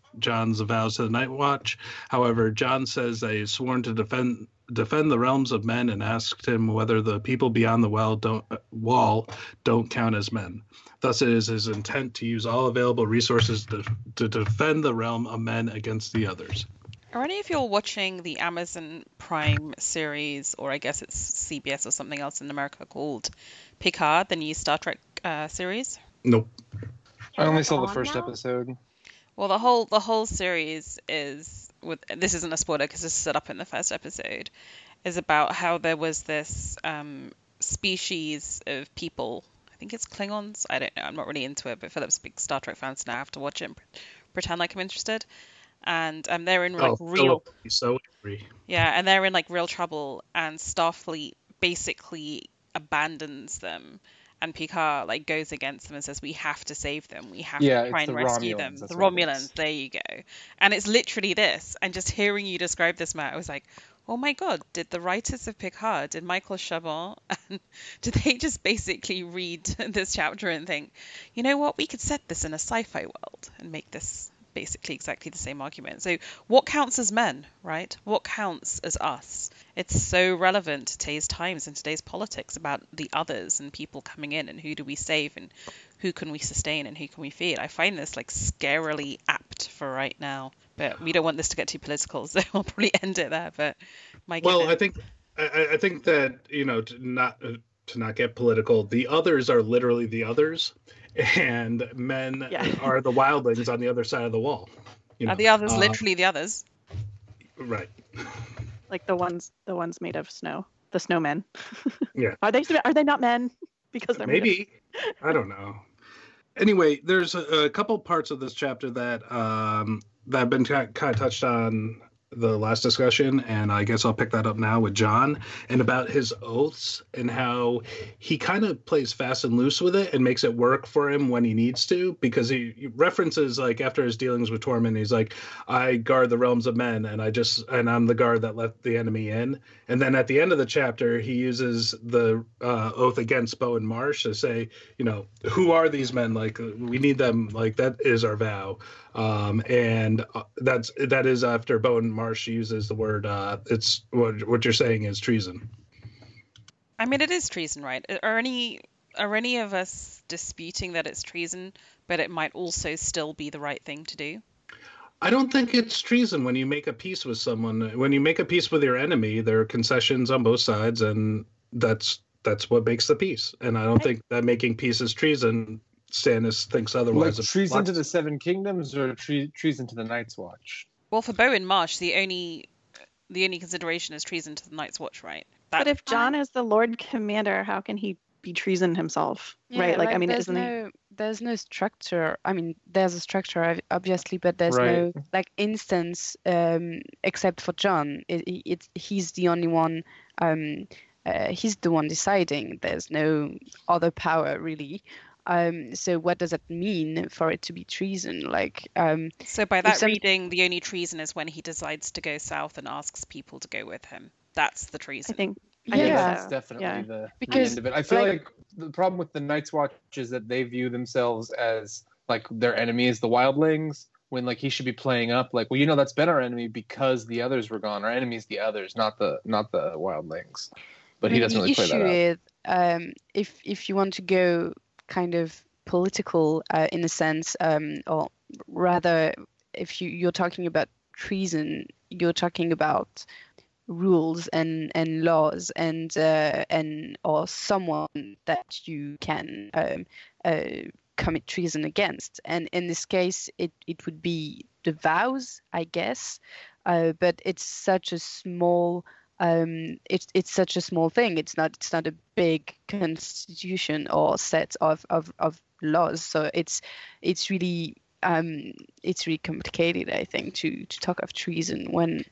S3: Jon's vows to the Night Watch. However, Jon says that he is sworn to defend the realms of men and asked him whether the people beyond the wall don't count as men. Thus, it is his intent to use all available resources to defend the realm of men against the others.
S1: Are any of you all watching the Amazon Prime series, or I guess it's CBS or something else in America called Picard, the new Star Trek series?
S3: Nope.
S6: I only saw the
S7: On
S6: first
S7: now?
S6: episode.
S1: Well, the whole series is this isn't a spoiler because it's set up in the first episode, is about how there was this species of people. I think it's Klingons. I don't know. I'm not really into it, but Philip's a big Star Trek fan, so now I have to watch it and pretend like I'm interested. And they're in like real,
S3: so angry.
S1: yeah, and they're in like real trouble, and Starfleet basically abandons them, and Picard like goes against them and says, "We have to save them. We have
S6: Yeah,
S1: to try
S6: it's
S1: and
S6: the
S1: rescue
S6: Romulans,
S1: them."
S6: that's
S1: The
S6: what it
S1: Romulans,
S6: is.
S1: there you go. And it's literally this. And just hearing you describe this, Matt, I was like, "Oh my God! Did the writers of Picard, did Michael Chabon, and did they just basically read this chapter and think, you know what? We could set this in a sci-fi world and make this." Basically exactly the same argument. So what counts as men, right? What counts as us? It's so relevant to today's times and today's politics about the others and people coming in and who do we save and who can we sustain and who can we feed. I find this like scarily apt for right now, but we don't want this to get too political, so I'll probably end it there. But my
S3: Well,
S1: goodness.
S3: I think that, to not get political, the others are literally the others, and men
S5: Yeah.
S3: are the wildlings on the other side of the wall.
S1: Are the others literally the others?
S3: Right.
S5: Like the ones made of snow, the snowmen.
S3: Yeah.
S5: Are they not men? Because they're made
S3: Maybe. I don't know. Anyway, there's a couple parts of this chapter that have been kind of touched on the last discussion, and I guess I'll pick that up now with Jon, and about his oaths and how he kind of plays fast and loose with it and makes it work for him when he needs to, because he references, like, after his dealings with Tormund, he's like, I guard the realms of men, and I'm the guard that let the enemy in. And then at the end of the chapter, he uses the oath against Bowen Marsh to say, who are these men? Like, we need them. Like, that is our vow. And that is after Bowen Marsh uses the word. It's what you're saying is treason.
S1: I mean, it is treason, right? Are any of us disputing that it's treason, but it might also still be the right thing to do?
S3: I don't think it's treason when you make a peace with someone. When you make a peace with your enemy, there are concessions on both sides, and that's what makes the peace. And I don't think that making peace is treason. Stannis thinks otherwise.
S6: Like treason to the Seven Kingdoms or treason to the Night's Watch?
S1: Well, for Bowen Marsh, the only consideration is treason to the Night's Watch, right?
S5: But if Jon is the Lord Commander, how can he be treason himself?
S2: Yeah,
S5: right? Like, I mean,
S2: there's no structure. I mean, there's a structure, obviously, but there's no instance except for Jon. He's the only one. He's the one deciding. There's no other power really. So what does that mean for it to be treason?
S1: So by that reading, the only treason is when he decides to go south and asks people to go with him. That's the treason.
S5: I think
S6: that's definitely the end of it. I feel like the problem with the Night's Watch is that they view themselves as like their enemy is the wildlings, when like he should be playing up like, well, that's been our enemy because the others were gone. Our enemy is the others, not the wildlings. But he doesn't really play that out.
S2: If you want to go kind of political in a sense, or rather, if you're talking about treason, you're talking about rules and laws and or someone that you can commit treason against. And in this case, it would be the vows, I guess. But it's such a small. It's such a small thing. It's not a big constitution or set of laws. So it's really complicated, I think, to talk of treason when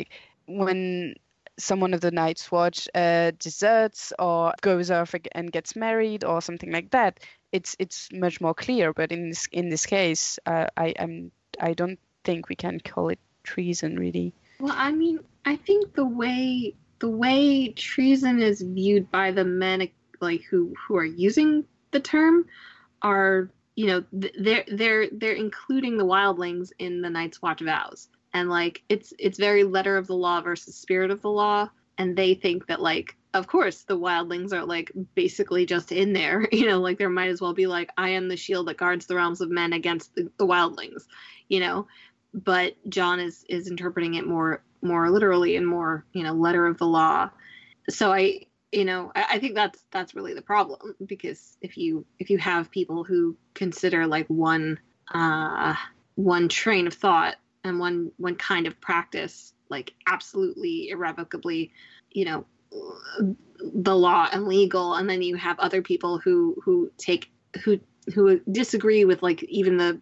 S2: someone of the Night's Watch deserts or goes off and gets married or something like that. It's much more clear. But in this case, I don't think we can call it treason really.
S4: Well, I mean, I think the way treason is viewed by the men like who are using the term are they're including the wildlings in the Night's Watch vows, and like it's very letter of the law versus spirit of the law, and they think that like of course the wildlings are like basically just in there, like there might as well be like I am the shield that guards the realms of men against the wildlings, but Jon is interpreting it more literally and more letter of the law. So I think that's really the problem, because if you have people who consider like one train of thought and one kind of practice like absolutely irrevocably the law and legal, and then you have other people who disagree with like even the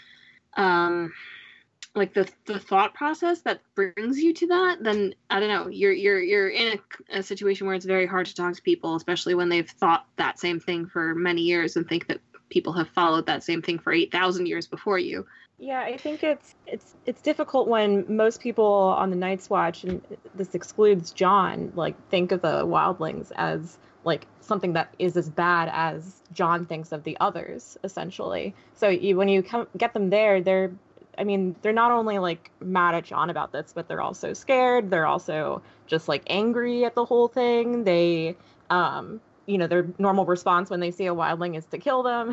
S4: like the thought process that brings you to that, then I don't know, you're in a situation where it's very hard to talk to people, especially when they've thought that same thing for many years and think that people have followed that same thing for 8,000 years before you.
S7: Yeah, I think it's difficult when most people on the Night's Watch, and this excludes Jon, like think of the wildlings as like something that is as bad as Jon thinks of the others, essentially. So when you get them there, they're not only like mad at Jon about this, but they're also scared. They're also just like angry at the whole thing. They, their normal response when they see a wildling is to kill them.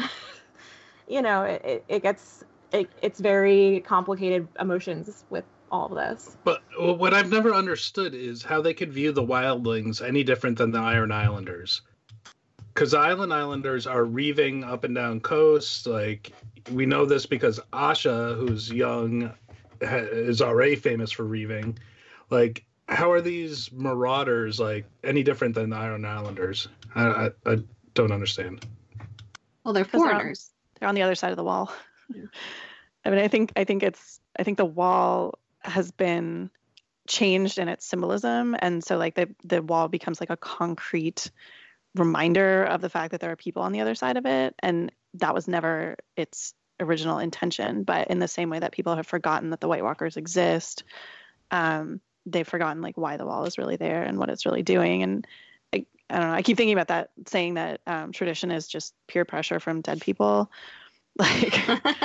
S7: It's very complicated emotions with all of this.
S3: But what I've never understood is how they could view the wildlings any different than the Iron Islanders. Because the Islanders are reaving up and down coasts. Like, we know this because Asha, who's young, is already famous for reaving. Like, how are these marauders, like, any different than the Iron Islanders? I don't understand.
S4: Well, they're foreigners.
S5: They're on the other side of the wall. Yeah. I think the wall has been changed in its symbolism, and so like the wall becomes like a concrete reminder of the fact that there are people on the other side of it, and that was never its original intention. But in the same way that people have forgotten that the White Walkers exist, they've forgotten like why the wall is really there and what it's really doing. And I don't know, I keep thinking about that, saying that tradition is just peer pressure from dead people. Like,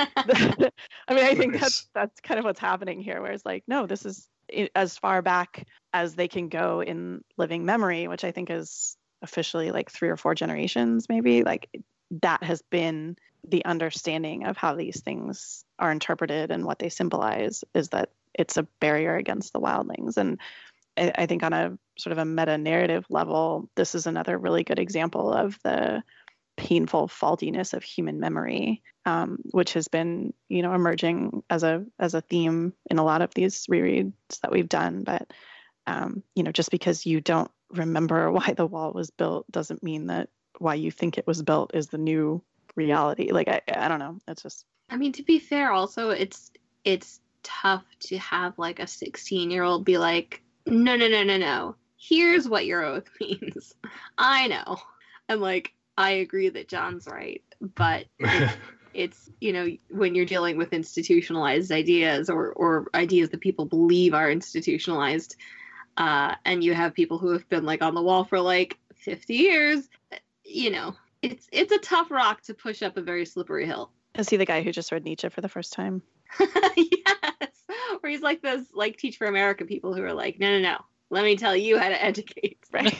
S5: I think that's kind of what's happening here, where it's like, no, this is as far back as they can go in living memory, which I think is officially like 3 or 4 generations, maybe. Like, that has been the understanding of how these things are interpreted and what they symbolize, is that it's a barrier against the wildlings. And I think on a sort of a meta narrative level, this is another really good example of the painful faultiness of human memory, which has been, emerging as a theme in a lot of these rereads that we've done. But just because you don't remember why the wall was built doesn't mean that why you think it was built is the new reality. Like, I don't know. It's just.
S4: I mean, to be fair, also it's tough to have like a 16-year-old be like, no. Here's what your oath means. I know. And like, I agree that Jon's right, but it's when you're dealing with institutionalized ideas or ideas that people believe are institutionalized, and you have people who have been like on the wall for like 50 years, it's a tough rock to push up a very slippery hill.
S5: Is he the guy who just read Nietzsche for the first time?
S4: Yes, or he's like those like Teach for America people who are like, no, let me tell you how to educate.
S5: Right.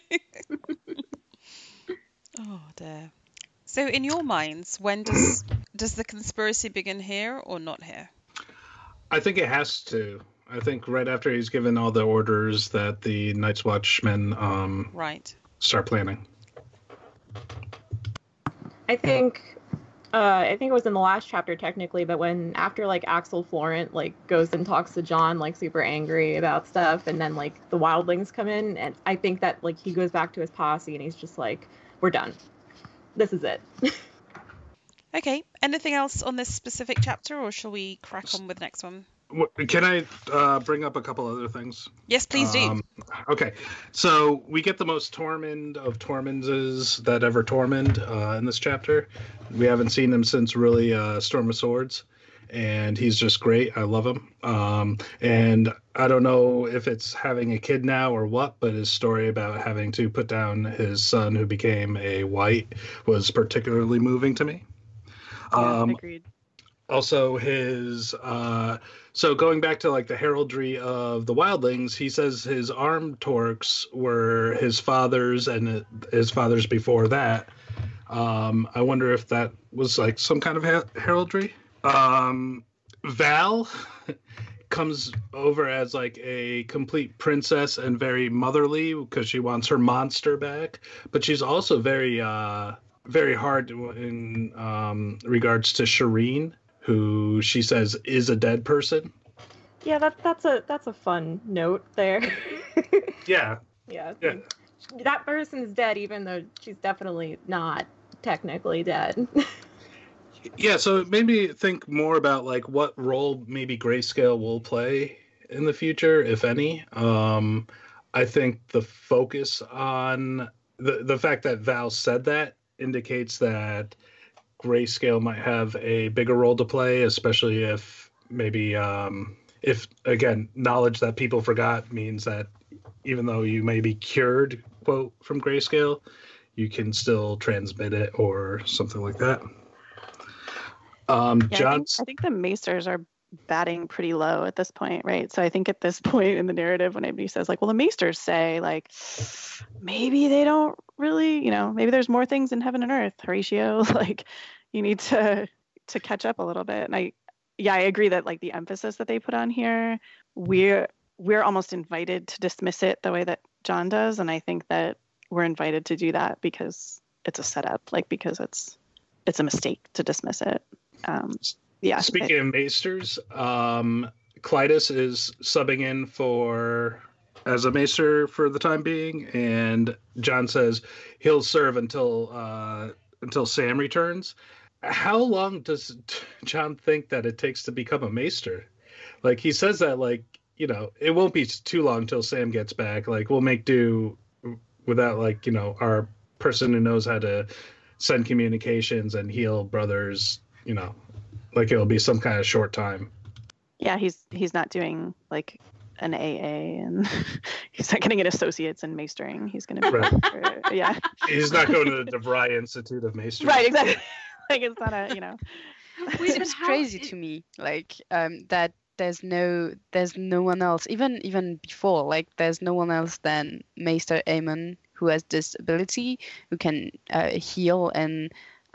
S1: Oh dear. So in your minds, when does the conspiracy begin here or not here?
S3: I think it has to. I think right after he's given all the orders that the Night's Watchmen start planning.
S7: I think it was in the last chapter technically, but after like Axel Florent like goes and talks to Jon like super angry about stuff, and then like the wildlings come in, and I think that like he goes back to his posse and he's just like, we're done. This is it.
S1: Okay. Anything else on this specific chapter, or shall we crack on with the next one?
S3: Can I bring up a couple other things?
S1: Yes, please do.
S3: Okay. So we get the most Tormund of Tormundses that ever Tormund in this chapter. We haven't seen him since really Storm of Swords. And he's just great. I love him. And I don't know if it's having a kid now or what, but his story about having to put down his son who became a white was particularly moving to me.
S5: Agreed.
S3: Also, his so going back to like the heraldry of the wildlings, he says his arm torques were his father's and his father's before that. I wonder if that was like some kind of heraldry. Val comes over as like a complete princess and very motherly because she wants her monster back, but she's also very hard in regards to Shireen, who she says is a dead person.
S7: Yeah, that's a fun note there.
S3: Yeah.
S7: Yeah. That person's dead, even though she's definitely not technically dead.
S3: Yeah, so it made me think more about like what role maybe Grayscale will play in the future, if any. I think the focus on the fact that Val said that indicates that Grayscale might have a bigger role to play, especially if maybe if again knowledge that people forgot means that even though you may be cured, quote, from Grayscale, you can still transmit it or something like that.
S5: I think the Maesters are batting pretty low at this point, right? So I think at this point in the narrative, when anybody says like, well, the Maesters say, like, maybe they don't really, maybe there's more things in heaven and earth, Horatio. Like, you need to catch up a little bit. And I agree that like the emphasis that they put on here, we're almost invited to dismiss it the way that John does, and I think that we're invited to do that because it's a setup, like because it's a mistake to dismiss it. Speaking
S3: of Maesters, Clytus is subbing in as a Maester for the time being, and John says he'll serve until Sam returns. How long does John think that it takes to become a Maester? Like, he says that, like, it won't be too long till Sam gets back. Like, we'll make do without, like, our person who knows how to send communications and heal brothers, like it'll be some kind of short time.
S5: Yeah, he's not doing like an AA, and he's not getting an associate's in maestering. He's going to be
S3: right.
S5: Yeah.
S3: He's not going to the DeVry Institute of Maestering.
S5: Right, exactly. Like it's not a,
S2: It seems crazy to me, like that there's no one else, even before, like there's no one else than Maester Aemon who has this ability, who can heal and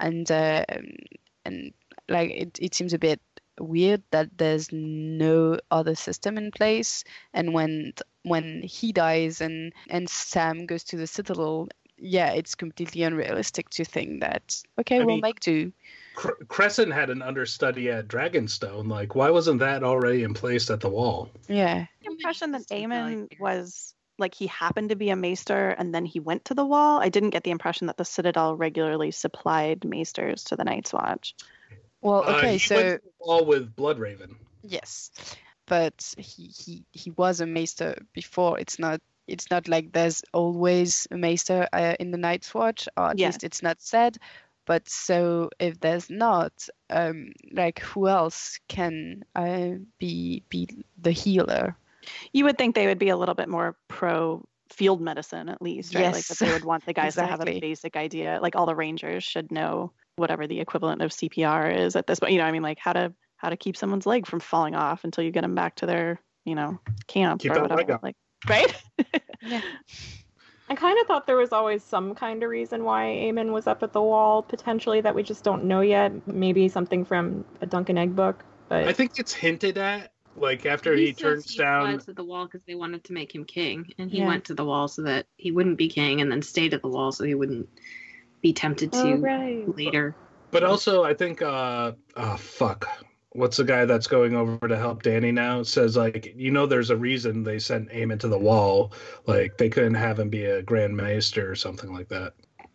S2: like it seems a bit weird that there's no other system in place. And when he dies and Sam goes to the Citadel, yeah, it's completely unrealistic to think that we'll make do.
S3: Crescent had an understudy at Dragonstone. Like, why wasn't that already in place at the Wall?
S2: Yeah.
S5: The impression that Aemon was like he happened to be a maester and then he went to the Wall. I didn't get the impression that the Citadel regularly supplied maesters to the Night's Watch.
S2: Well, okay,
S3: he went to the Wall with Bloodraven.
S2: Yes, but he was a maester before. It's not like there's always a maester in the Night's Watch, or at least it's not said. But so if there's not, like who else can be the healer?
S5: You would think they would be a little bit more pro field medicine, at least, right?
S2: Yes.
S5: Like that they would want the guys to have
S2: Exactly.
S5: a basic idea. Like all the Rangers should know whatever the equivalent of CPR is at this point. Like how to keep someone's leg from falling off until you get them back to their, camp
S3: Keep
S5: or
S3: that
S5: whatever.
S3: leg up.
S5: Like, right?
S2: Yeah.
S7: I kind of thought there was always some kind of reason why Aemon was up at the Wall, potentially, that we just don't know yet. Maybe something from a Duncan Egg book. But
S3: I think it's hinted at, like after he turns down.
S4: He to the Wall because they wanted to make him king, and he went to the Wall so that he wouldn't be king, and then stayed at the Wall so he wouldn't be tempted to later.
S3: But also, I think, what's the guy that's going over to help Danny now? Says, like, there's a reason they sent Aemon to the Wall. Like, they couldn't have him be a Grand Maester or something like that.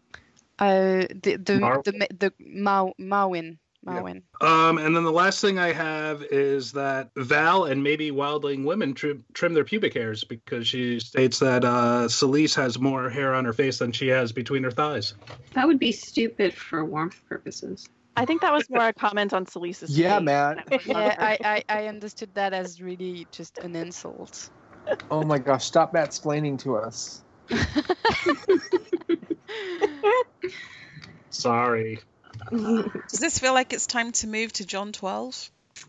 S2: Marwyn.
S3: And then the last thing I have is that Val and maybe wildling women trim their pubic hairs because she states that Selyse has more hair on her face than she has between her thighs.
S4: That would be stupid for warmth purposes.
S5: I think that was more a comment on Selyse's
S6: Yeah,
S5: face.
S6: man.
S2: Yeah, I understood that as really just an insult.
S6: Oh my gosh, stop mansplaining to us.
S3: Sorry.
S1: Does this feel like it's time to move to John 12?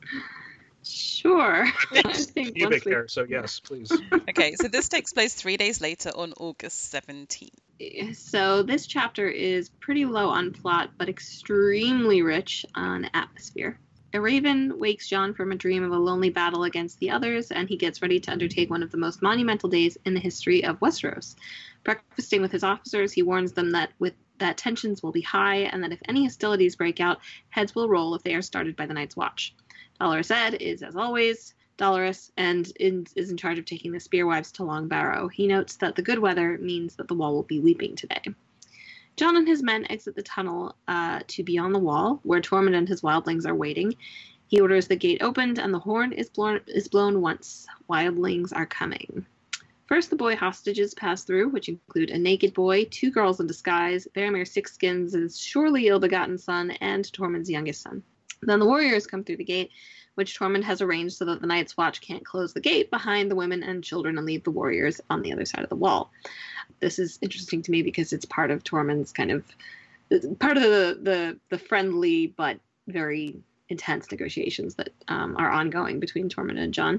S4: Sure. I think
S3: You
S4: once
S3: make
S4: we-
S3: there, so yes, please.
S1: Okay, so this takes place 3 days later on August 17th.
S4: So this chapter is pretty low on plot, but extremely rich on atmosphere. A raven wakes John from a dream of a lonely battle against the others, and he gets ready to undertake one of the most monumental days in the history of Westeros. Breakfasting with his officers, he warns them that tensions will be high, and that if any hostilities break out, heads will roll if they are started by the Night's Watch. Dolorous Ed is, as always, Dolorous and is in charge of taking the Spearwives to Long Barrow. He notes that the good weather means that the wall will be weeping today. John and his men exit the tunnel to beyond the wall, where Tormund and his wildlings are waiting. He orders the gate opened, and the horn is blown once. Wildlings are coming. First, the boy hostages pass through, which include a naked boy, 2 girls in disguise, Varamir Sixskins' surely ill-begotten son, and Tormund's youngest son. Then the warriors come through the gate, which Tormund has arranged so that the Night's Watch can't close the gate behind the women and children and leave the warriors on the other side of the wall. This is interesting to me because it's part of Tormund's part of the friendly but very intense negotiations that are ongoing between Tormund and Jon.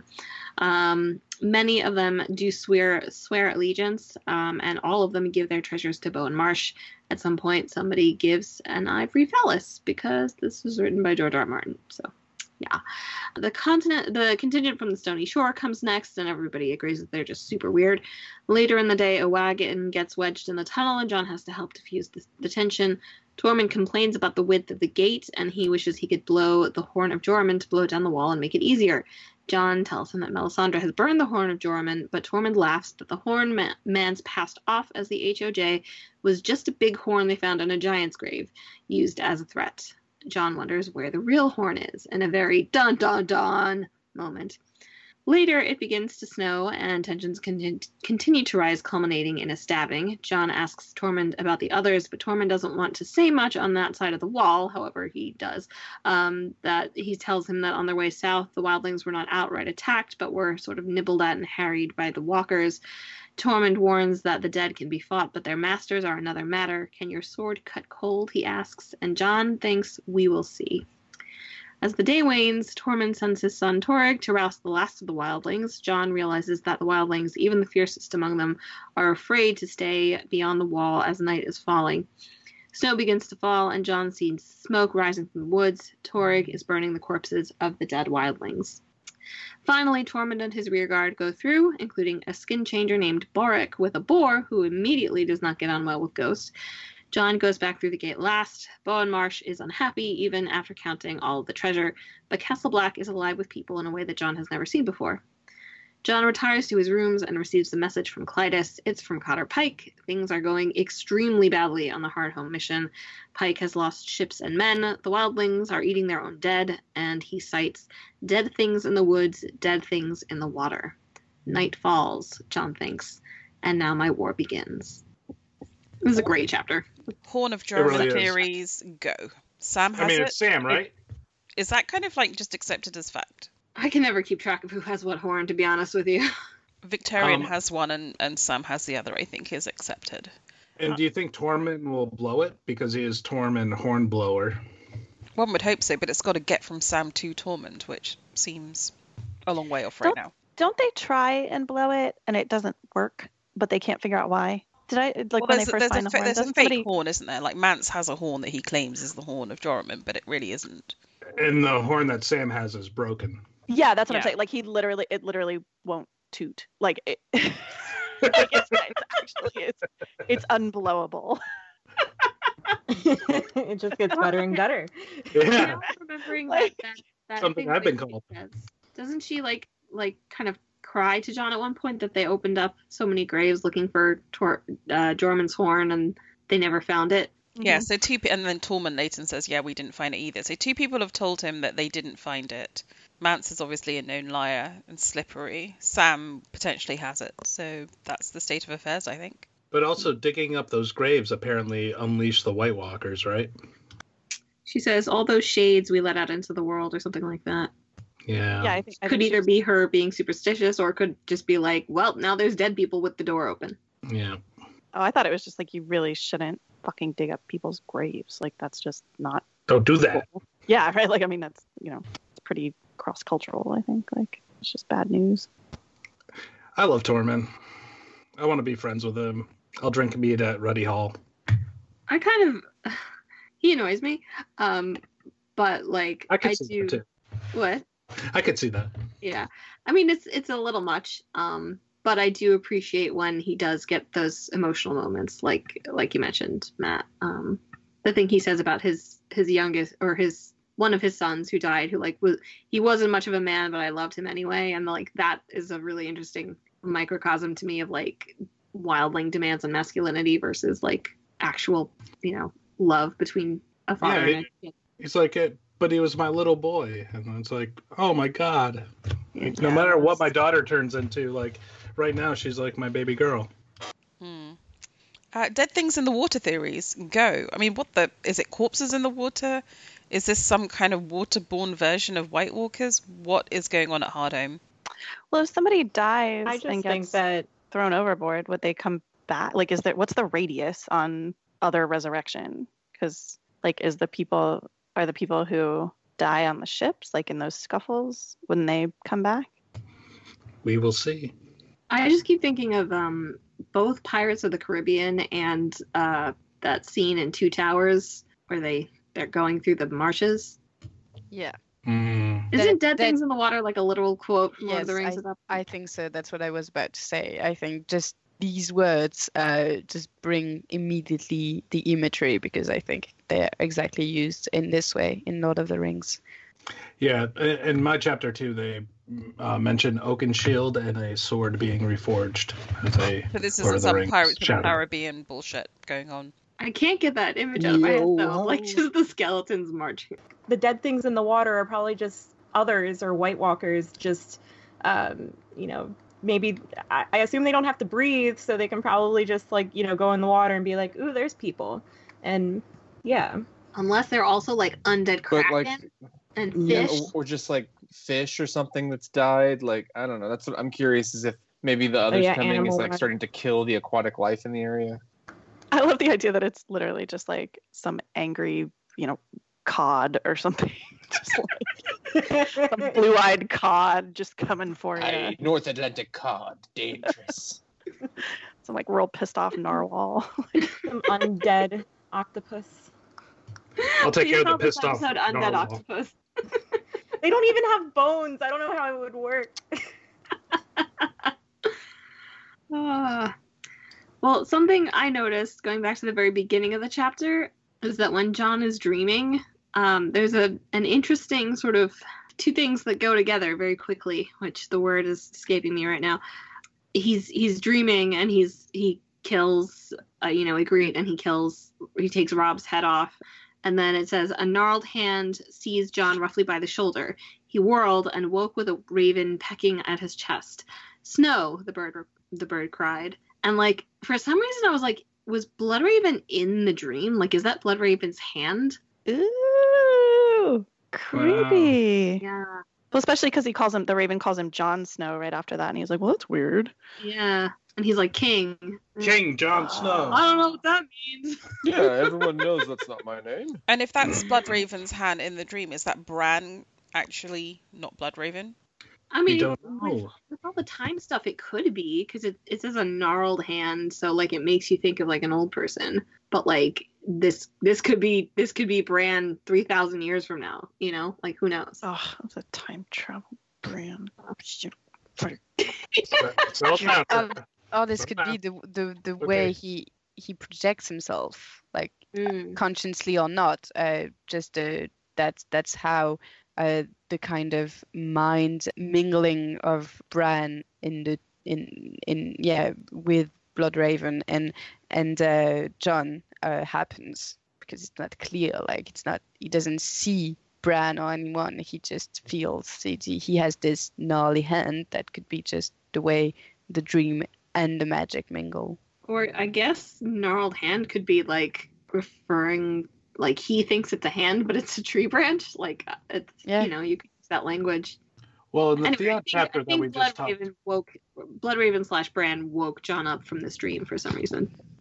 S4: Many of them do swear allegiance, and all of them give their treasures to Bowen Marsh. At some point, somebody gives an ivory phallus because this was written by George R. R. Martin. So, yeah. The contingent from the Stony Shore comes next, and everybody agrees that they're just super weird. Later in the day, a wagon gets wedged in the tunnel, and Jon has to help defuse the tension. Tormund complains about the width of the gate, and he wishes he could blow the Horn of Joramun to blow down the wall and make it easier. Jon tells him that Melisandre has burned the Horn of Joramun, but Tormund laughs that the horn man's passed off as the HOJ was just a big horn they found in a giant's grave, used as a threat. Jon wonders where the real horn is, in a very dun-dun-dun moment. Later, it begins to snow, and tensions continue to rise, culminating in a stabbing. Jon asks Tormund about the others, but Tormund doesn't want to say much on that side of the wall. However, he does. That he tells him that on their way south, the wildlings were not outright attacked, but were sort of nibbled at and harried by the walkers. Tormund warns that the dead can be fought, but their masters are another matter. Can your sword cut cold, he asks, and Jon thinks we will see. As the day wanes, Tormund sends his son Torrig to roust the last of the wildlings. Jon realizes that the wildlings, even the fiercest among them, are afraid to stay beyond the wall as night is falling. Snow begins to fall, and Jon sees smoke rising from the woods. Torrig is burning the corpses of the dead wildlings. Finally, Tormund and his rearguard go through, including a skin changer named Boric with a boar who immediately does not get on well with Ghost. Jon goes back through the gate last. Bowen Marsh is unhappy, even after counting all of the treasure, but Castle Black is alive with people in a way that Jon has never seen before. Jon retires to his rooms and receives a message from Clydas. It's from Cotter Pike. Things are going extremely badly on the Hardhome mission. Pike has lost ships and men. The wildlings are eating their own dead, and he cites dead things in the woods, dead things in the water. Night falls, Jon thinks, and now my war begins. This is a great chapter.
S1: Horn of Joramun
S3: really is.
S1: theories, go. Sam has it.
S3: It's Sam, right?
S1: Is that kind of like just accepted as fact?
S4: I can never keep track of who has what horn, to be honest with you.
S1: Victorian has one and Sam has the other, I think, is accepted.
S3: And do you think Tormund will blow it? Because he is Tormund Hornblower.
S1: One would hope so, but it's got to get from Sam to Tormund, which seems a long way off right now.
S5: Don't they try and blow it and it doesn't work, but they can't figure out why? When they first find the horn,
S1: there's a
S5: doesn't
S1: fake
S5: somebody...
S1: horn, isn't there? Like Mance has a horn that he claims is the horn of Joramun, but it really isn't.
S3: And the horn that Sam has is broken.
S5: Yeah, that's what I'm
S1: Yeah.
S5: saying. Like it literally won't toot. Like it, like it's unblowable.
S7: It just gets better and better.
S3: Yeah.
S4: Remembering
S5: Like,
S4: that
S3: something
S4: thing
S3: I've been
S4: that
S3: called.
S4: she says. Doesn't she like kind of cry to Jon at one point that they opened up so many graves looking for Joramun's horn and they never found it?
S1: Yeah, so and then Tormund Leighton says, yeah, we didn't find it either. So 2 people have told him that they didn't find it. Mance is obviously a known liar and slippery. Sam potentially has it. So that's the state of affairs, I think.
S3: But also digging up those graves apparently unleashed the White Walkers, right?
S4: She says all those shades we let out into the world or something like that.
S3: Yeah.
S5: Yeah, I think
S4: Could either be her being superstitious or it could just be like, well, now there's dead people with the door open.
S3: Yeah.
S5: Oh, I thought it was just like you really shouldn't fucking dig up people's graves. Like, that's just not
S3: Don't do that.
S5: cool. Yeah, right. Like, I mean, that's, it's pretty cross-cultural, I think. Like, it's just bad news.
S3: I love Tormund. I want to be friends with him. I'll drink mead at Ruddy Hall.
S4: I kind of he annoys me. But like
S3: I could see
S4: do
S3: that too.
S4: what?
S3: I could see that.
S4: Yeah. I mean it's a little much. But I do appreciate when he does get those emotional moments, like you mentioned, Matt. The thing he says about his youngest or one of his sons who died, who he wasn't much of a man, but I loved him anyway, and like that is a really interesting microcosm to me of like wildling demands on masculinity versus like actual, love between a father and a kid.
S3: He's like it, but he was my little boy, and it's like, oh my god.
S4: Yeah.
S3: No matter what my daughter turns into, like right now she's like my baby girl.
S1: Dead things in the water theories. Go. I mean, is it corpses in the water? Is this some kind of waterborne version of White Walkers? What is going on at Hardhome?
S5: Well, if somebody dies
S7: I just
S5: and
S7: think
S5: gets
S7: that
S5: thrown overboard, would they come back? Like, what's the radius on other resurrection? Because, like, are the people who die on the ships, like in those scuffles, wouldn't they come back?
S3: We will see.
S4: I just keep thinking of both Pirates of the Caribbean and that scene in Two Towers where they're going through the marshes.
S2: Yeah.
S4: Isn't dead things in the water like a literal quote from Lord of the Rings?
S2: I think so. That's what I was about to say. I think just these words just bring immediately the imagery, because I think they're exactly used in this way in Lord of the Rings.
S3: Yeah, in my chapter 2, they mention Oakenshield and a sword being reforged.
S1: But this
S3: Lord
S1: isn't
S3: of the
S1: some
S3: Rings
S1: Pirates of the
S3: shadow.
S1: Caribbean bullshit going on.
S4: I can't get that image out of my head though. Like just the skeletons marching.
S7: the dead things in the water are probably just others or White Walkers, just, maybe, I assume they don't have to breathe, so they can probably just, go in the water and be like, ooh, there's people. And, yeah.
S4: Unless they're also, undead kraken and fish.
S6: Yeah, or just, fish or something that's died. I don't know. That's what I'm curious, is if maybe the others coming is, starting to kill the aquatic life in the area.
S5: I love the idea that it's literally just, some angry, cod or something. Just some blue-eyed cod just coming for you.
S6: North Atlantic cod, dangerous.
S5: Some real pissed off narwhal.
S7: Some undead octopus.
S3: I'll take care of the pissed off
S4: undead
S3: narwhal.
S4: octopus.
S7: They don't even have bones. I don't know how it would work.
S4: Well, something I noticed going back to the very beginning of the chapter is that when Jon is dreaming, there's an interesting sort of two things that go together very quickly, which the word is escaping me right now. He's dreaming and he kills, Ygritte, and he takes Robb's head off. And then it says, a gnarled hand seized Jon roughly by the shoulder. He whirled and woke with a raven pecking at his chest. Snow, the bird cried. And for some reason I was like, was Bloodraven in the dream? Is that Bloodraven's hand?
S5: Ooh, creepy.
S4: Yeah.
S5: Well, especially because the Raven calls him Jon Snow right after that, and he's like, well, that's weird.
S4: Yeah. And he's like, King
S3: Jon Snow.
S4: I don't know what that means.
S6: Yeah, everyone knows that's not my name.
S1: And if that's Bloodraven's hand in the dream, is that Bran actually not Bloodraven?
S4: I mean,
S3: don't know.
S4: with all the time stuff, it could be, because it says a gnarled hand, so it makes you think of an old person. But this could be Bran 3,000 years from now. Who knows?
S5: Oh, it's a time travel Bran.
S2: This could be the way he projects himself, consciously or not. That's how the kind of mind mingling of Bran with Bloodraven and Jon happens, because it's not clear. He doesn't see Bran or anyone. He just feels he has this gnarly hand that could be just the way the dream and the magic mingle.
S4: Or I guess gnarled hand could be referring, he thinks it's a hand, but it's a tree branch. It's you could use that language.
S3: Well, in the
S4: Anyway,
S3: Theon chapter that we just talked.
S4: Bloodraven / Bran woke Jon up from this dream for some reason.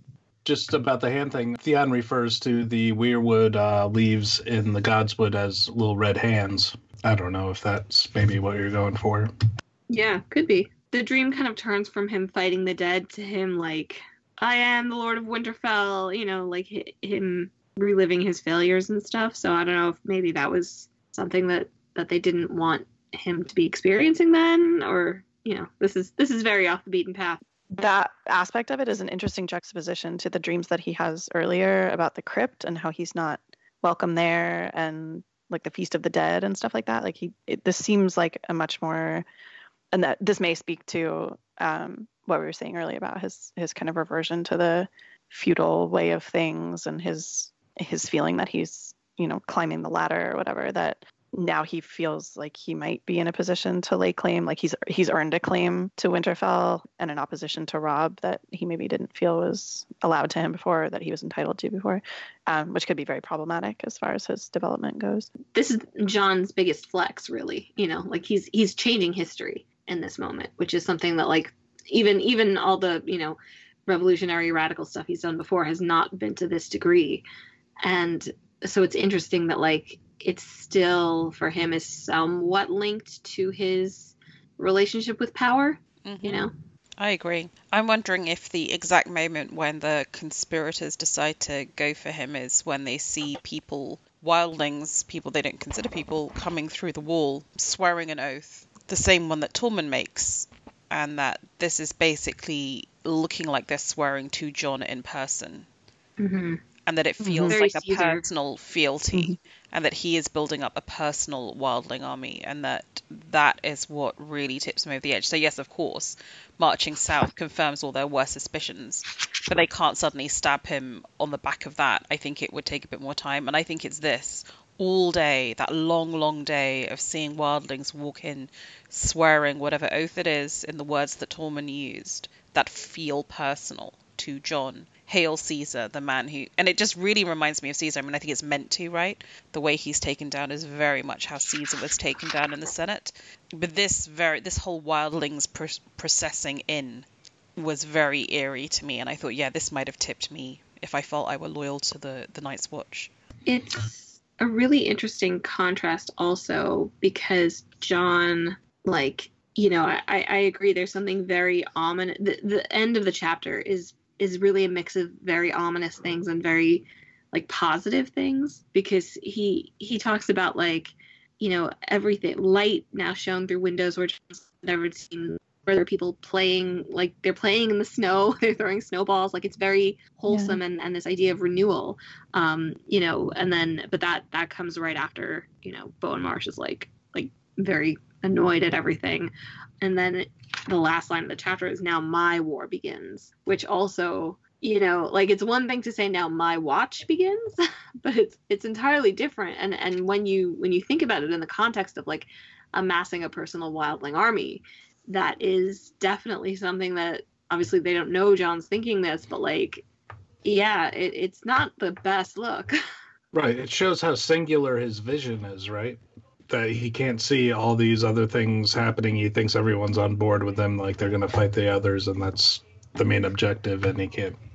S3: just about the hand thing, Theon refers to the weirwood leaves in the Godswood as little red hands. I don't know if that's maybe what you're going for.
S4: Yeah, could be. The dream kind of turns from him fighting the dead to him like, I am the Lord of Winterfell, you know, like him reliving his failures and stuff. So I don't know if maybe that was something that they didn't want him to be experiencing then, or, you know, this is very off the beaten path.
S5: That aspect of it is an interesting juxtaposition to the dreams that he has earlier about the crypt and how he's not welcome there, and like the Feast of the Dead and stuff like that. Like this seems like a much more, and that this may speak to what we were saying earlier about his kind of reversion to the feudal way of things, and his feeling that he's, you know, climbing the ladder or whatever, that now he feels like he might be in a position to lay claim, like he's earned a claim to Winterfell, and in opposition to Robb that he maybe didn't feel was allowed to him before, that he was entitled to before, which could be very problematic as far as his development goes.
S4: This is Jon's biggest flex, really. You know, like he's changing history in this moment, which is something that, like, even all the, you know, revolutionary radical stuff he's done before has not been to this degree. And so it's interesting that, like, it's still for him is somewhat linked to his relationship with power, you know?
S1: I agree. I'm wondering if the exact moment when the conspirators decide to go for him is when they see people, wildlings, people they don't consider people, coming through the wall, swearing an oath, the same one that Tormund makes, and that this is basically looking like they're swearing to Jon in person.
S4: Mm-hmm.
S1: And that it feels
S4: Very
S1: like a
S4: Caesar.
S1: personal fealty, and that he is building up a personal wildling army, and that is what really tips him over the edge. So yes, of course, marching south confirms all their worst suspicions, but they can't suddenly stab him on the back of that. I think it would take a bit more time, and I think it's this all day, that long day of seeing wildlings walk in, swearing whatever oath it is in the words that Tormund used, that feel personal to Jon. Hail Caesar, the man who... And it just really reminds me of Caesar. I mean, I think it's meant to, right? The way he's taken down is very much how Caesar was taken down in the Senate. But this whole wildlings processing in was very eerie to me. And I thought, yeah, this might have tipped me if I felt I were loyal to the Night's Watch.
S4: It's a really interesting contrast also, because Jon, like, you know, I agree, there's something very ominous. The end of the chapter is really a mix of very ominous things and very, like, positive things, because he talks about, like, you know, everything, light now shown through windows where John's never seen, where there are people playing, like, they're playing in the snow, they're throwing snowballs, like, it's very wholesome. Yeah. And this idea of renewal, you know, and then, but that comes right after, you know, Bowen Marsh is like very annoyed at everything. And then the last line of the chapter is, now my war begins, which also, you know, like, it's one thing to say now my watch begins, but it's entirely different. And when you think about it in the context of, like, amassing a personal wildling army, that is definitely something that, obviously they don't know Jon's thinking this, but, like, yeah, it's not the best look.
S3: Right. It shows how singular his vision is, right? That he can't see all these other things happening. He thinks everyone's on board with him, like they're going to fight the others, and that's the main objective, and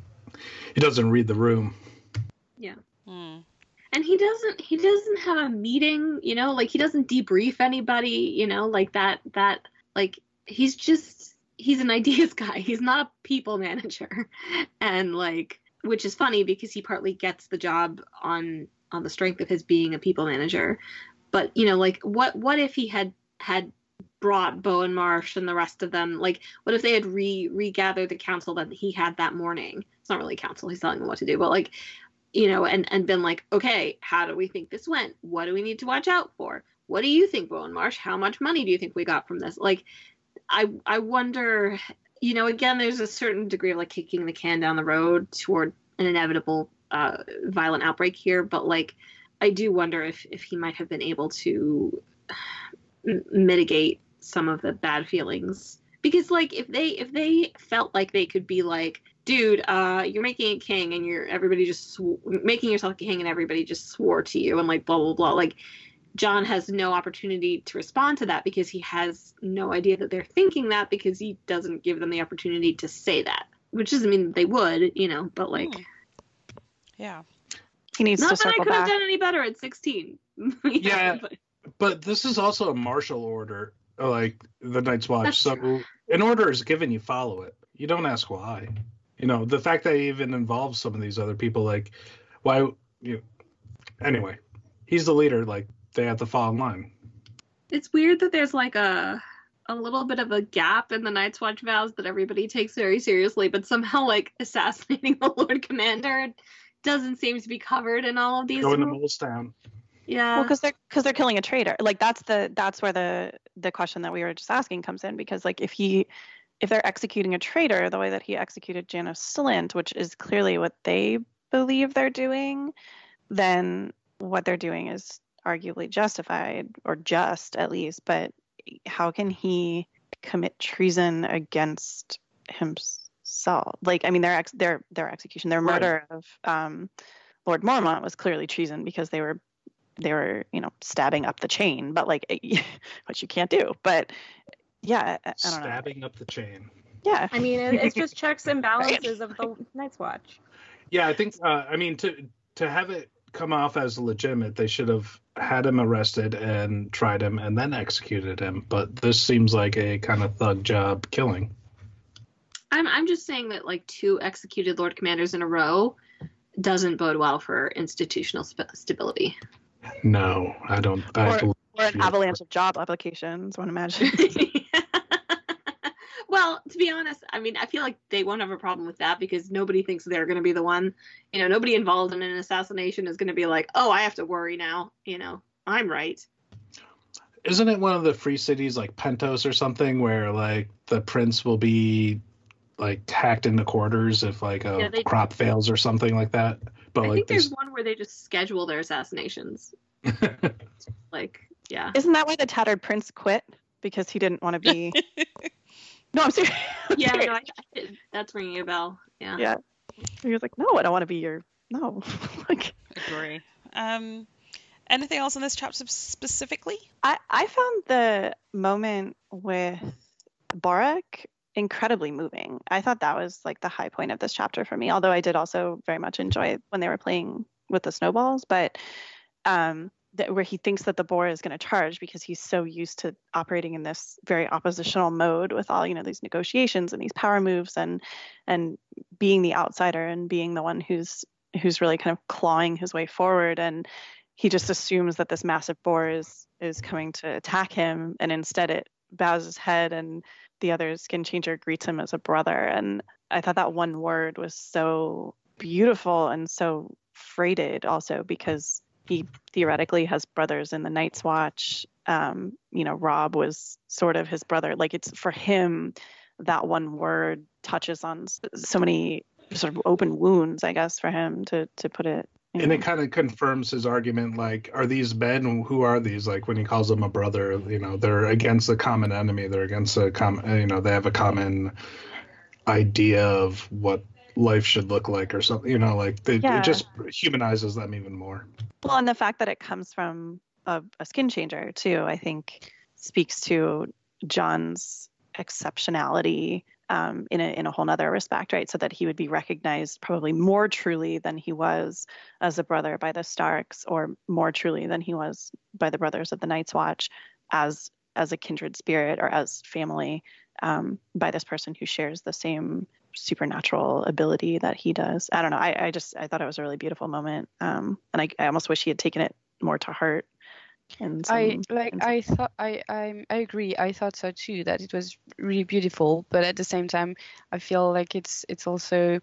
S3: he doesn't read the room.
S4: Yeah. And he doesn't have a meeting, you know, like, he doesn't debrief anybody, you know, like that, like, he's an ideas guy. He's not a people manager. And, like, which is funny because he partly gets the job on the strength of his being a people manager. But, you know, like, what if he had brought Bowen Marsh and the rest of them, like, what if they had regathered the council that he had that morning? It's not really council, he's telling them what to do, but, like, you know, and been like, okay, how do we think this went? What do we need to watch out for? What do you think, Bowen Marsh? How much money do you think we got from this? Like, I wonder, you know, again, there's a certain degree of, like, kicking the can down the road toward an inevitable violent outbreak here, but, like, I do wonder if he might have been able to mitigate some of the bad feelings, because, like, if they felt like they could be like, dude, you're making a king and everybody just making yourself a king and everybody just swore to you and, like, blah blah blah, like, Jon has no opportunity to respond to that because he has no idea that they're thinking that, because he doesn't give them the opportunity to say that. which doesn't mean that they would, but like,
S1: Yeah.
S5: He needs
S4: not
S5: to
S4: that I
S5: circle
S4: could have
S5: back.
S4: done any better at 16.
S3: Yeah.
S4: but
S3: But this is also a martial order, like the Night's Watch.
S4: That's
S3: So
S4: true.
S3: an order is given, you follow it. You don't ask why. The fact that he even involves some of these other people, like, why? Anyway, he's the leader. Like, they have to fall in line.
S4: it's weird that there's like a little bit of a gap in the Night's Watch vows that everybody takes very seriously, but somehow like assassinating the Lord Commander doesn't seem to be covered in all of these.
S3: Going to
S4: rules.
S3: Molestown.
S4: Yeah.
S5: Well, because they're killing a traitor. Like that's where the question that we were just asking comes in, because like if they're executing a traitor the way that he executed Janos Slynt, which is clearly what they believe they're doing, then what they're doing is arguably justified, or just at least. But how can he commit treason against himself? Like, I mean, their execution, their murder of Lord Mormont was clearly treason because they were stabbing up the chain, but like, which you can't do. But yeah, I don't know.
S3: Stabbing up the chain.
S5: Yeah.
S7: I mean, it's just checks and balances of the Night's Watch.
S3: Yeah, I think. To have it come off as legitimate, they should have had him arrested and tried him and then executed him. But this seems like a kind of thug job killing.
S4: I'm just saying that like 2 executed Lord Commanders in a row doesn't bode well for institutional stability.
S3: No, I don't.
S5: Or an avalanche of job applications, one imagine.
S4: Well, to be honest, I mean, I feel like they won't have a problem with that because nobody thinks they're going to be the one. Nobody involved in an assassination is going to be like, oh, I have to worry now. I'm right.
S3: Isn't it one of the free cities like Pentos or something where like the prince will be like hacked into quarters if like a crop fails or something like that? But
S4: I
S3: like
S4: think there's one where they just schedule their assassinations. Like, yeah.
S5: Isn't that why the tattered prince quit? Because he didn't want to be. No, I'm serious.
S4: Yeah, no, that's ringing a bell. Yeah.
S5: Yeah. He was like, no, I don't want to be your. No. Like.
S1: Agree. Anything else in this chapter specifically?
S5: I found the moment with Borak incredibly moving. I thought that was like the high point of this chapter for me, although I did also very much enjoy when they were playing with the snowballs, but where he thinks that the boar is going to charge because he's so used to operating in this very oppositional mode with all these negotiations and these power moves and being the outsider and being the one who's really kind of clawing his way forward, and he just assumes that this massive boar is coming to attack him, and instead it bows his head and the other skin changer greets him as a brother. And I thought that one word was so beautiful and so freighted also because he theoretically has brothers in the Night's Watch. Robb was sort of his brother. Like, it's for him, that one word touches on so many sort of open wounds, I guess, for him to put it.
S3: And it kind of confirms his argument, like, are these men? Who are these? Like, when he calls them a brother, they're against a common enemy. They're against they have a common idea of what life should look like or something, it just humanizes them even more.
S5: Well, and the fact that it comes from a skin changer too, I think speaks to Jon's exceptionality in a whole nother respect, right? So that he would be recognized probably more truly than he was as a brother by the Starks, or more truly than he was by the brothers of the Night's Watch as a kindred spirit or as family, by this person who shares the same supernatural ability that he does. I don't know. I thought it was a really beautiful moment. And I almost wish he had taken it more to heart. I
S2: agree. I thought so too, that it was really beautiful, but at the same time I feel like it's also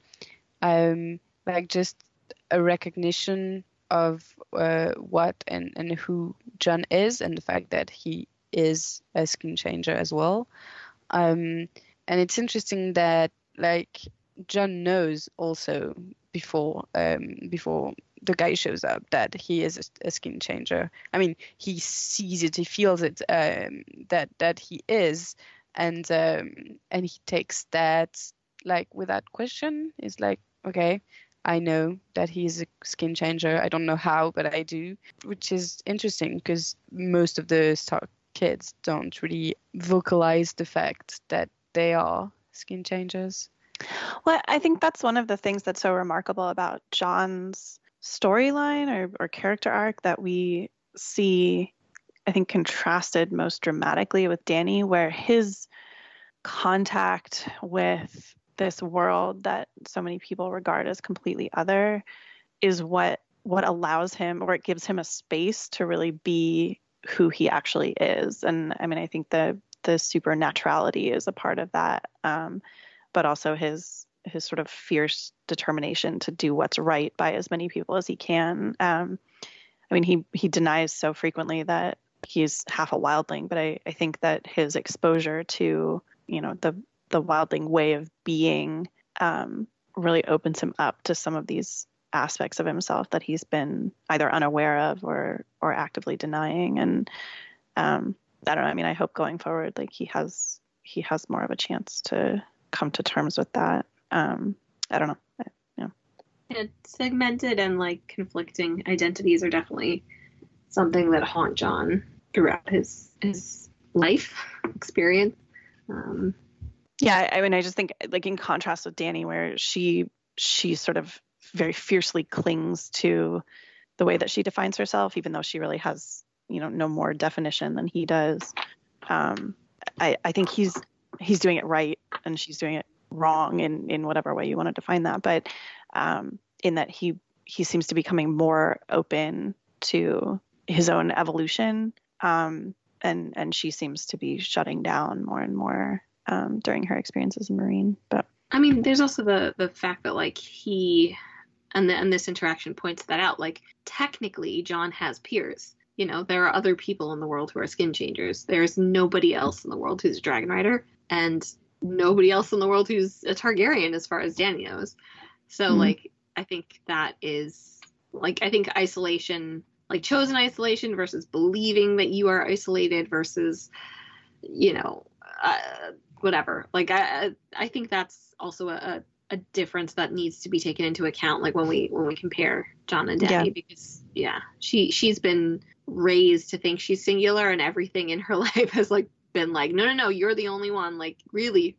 S2: like just a recognition of what and who Jon is, and the fact that he is a skin changer as well. And it's interesting that like Jon knows also before the guy shows up that he is a skin changer. I mean, he sees it, he feels it, that he is, and he takes that like without question. It's like, okay, I know that he's a skin changer. I don't know how, but I do, which is interesting because most of the Stark kids don't really vocalize the fact that they are skin changers.
S5: Well, I think that's one of the things that's so remarkable about John's storyline or character arc that we see, I think, contrasted most dramatically with Dany, where his contact with this world that so many people regard as completely other is what allows him, or it gives him a space to really be who he actually is. And I mean, I think the supernaturality is a part of that, but also his sort of fierce determination to do what's right by as many people as he can. I mean, he denies so frequently that he's half a wildling, but I think that his exposure to, you know, the wildling way of being really opens him up to some of these aspects of himself that he's been either unaware of or actively denying. And I don't know. I mean, I hope going forward, like he has more of a chance to come to terms with that. I don't know.
S4: Yeah, segmented and like conflicting identities are definitely something that haunt John throughout his life experience.
S5: Yeah, I mean, I just think, like, in contrast with Dany, where she sort of very fiercely clings to the way that she defines herself, even though she really has, you know, no more definition than he does. I think he's doing it right, and she's doing it wrong in whatever way you want to define that. But in that he seems to be becoming more open to his own evolution, and she seems to be shutting down more and more during her experiences in Meereen. But
S4: I mean, there's also the fact that like he and this interaction points that out. Like, technically, John has peers. You know, there are other people in the world who are skin changers. There's nobody else in the world who's a dragon rider, and nobody else in the world who's a Targaryen, as far as Dany knows. So, like, I think that is, like, I think isolation, like chosen isolation versus believing that you are isolated versus, you know, whatever. Like, I think that's also a difference that needs to be taken into account, like when we compare John and Dany, because she's been raised to think she's singular, and everything in her life has like been like, no, you're the only one, like really.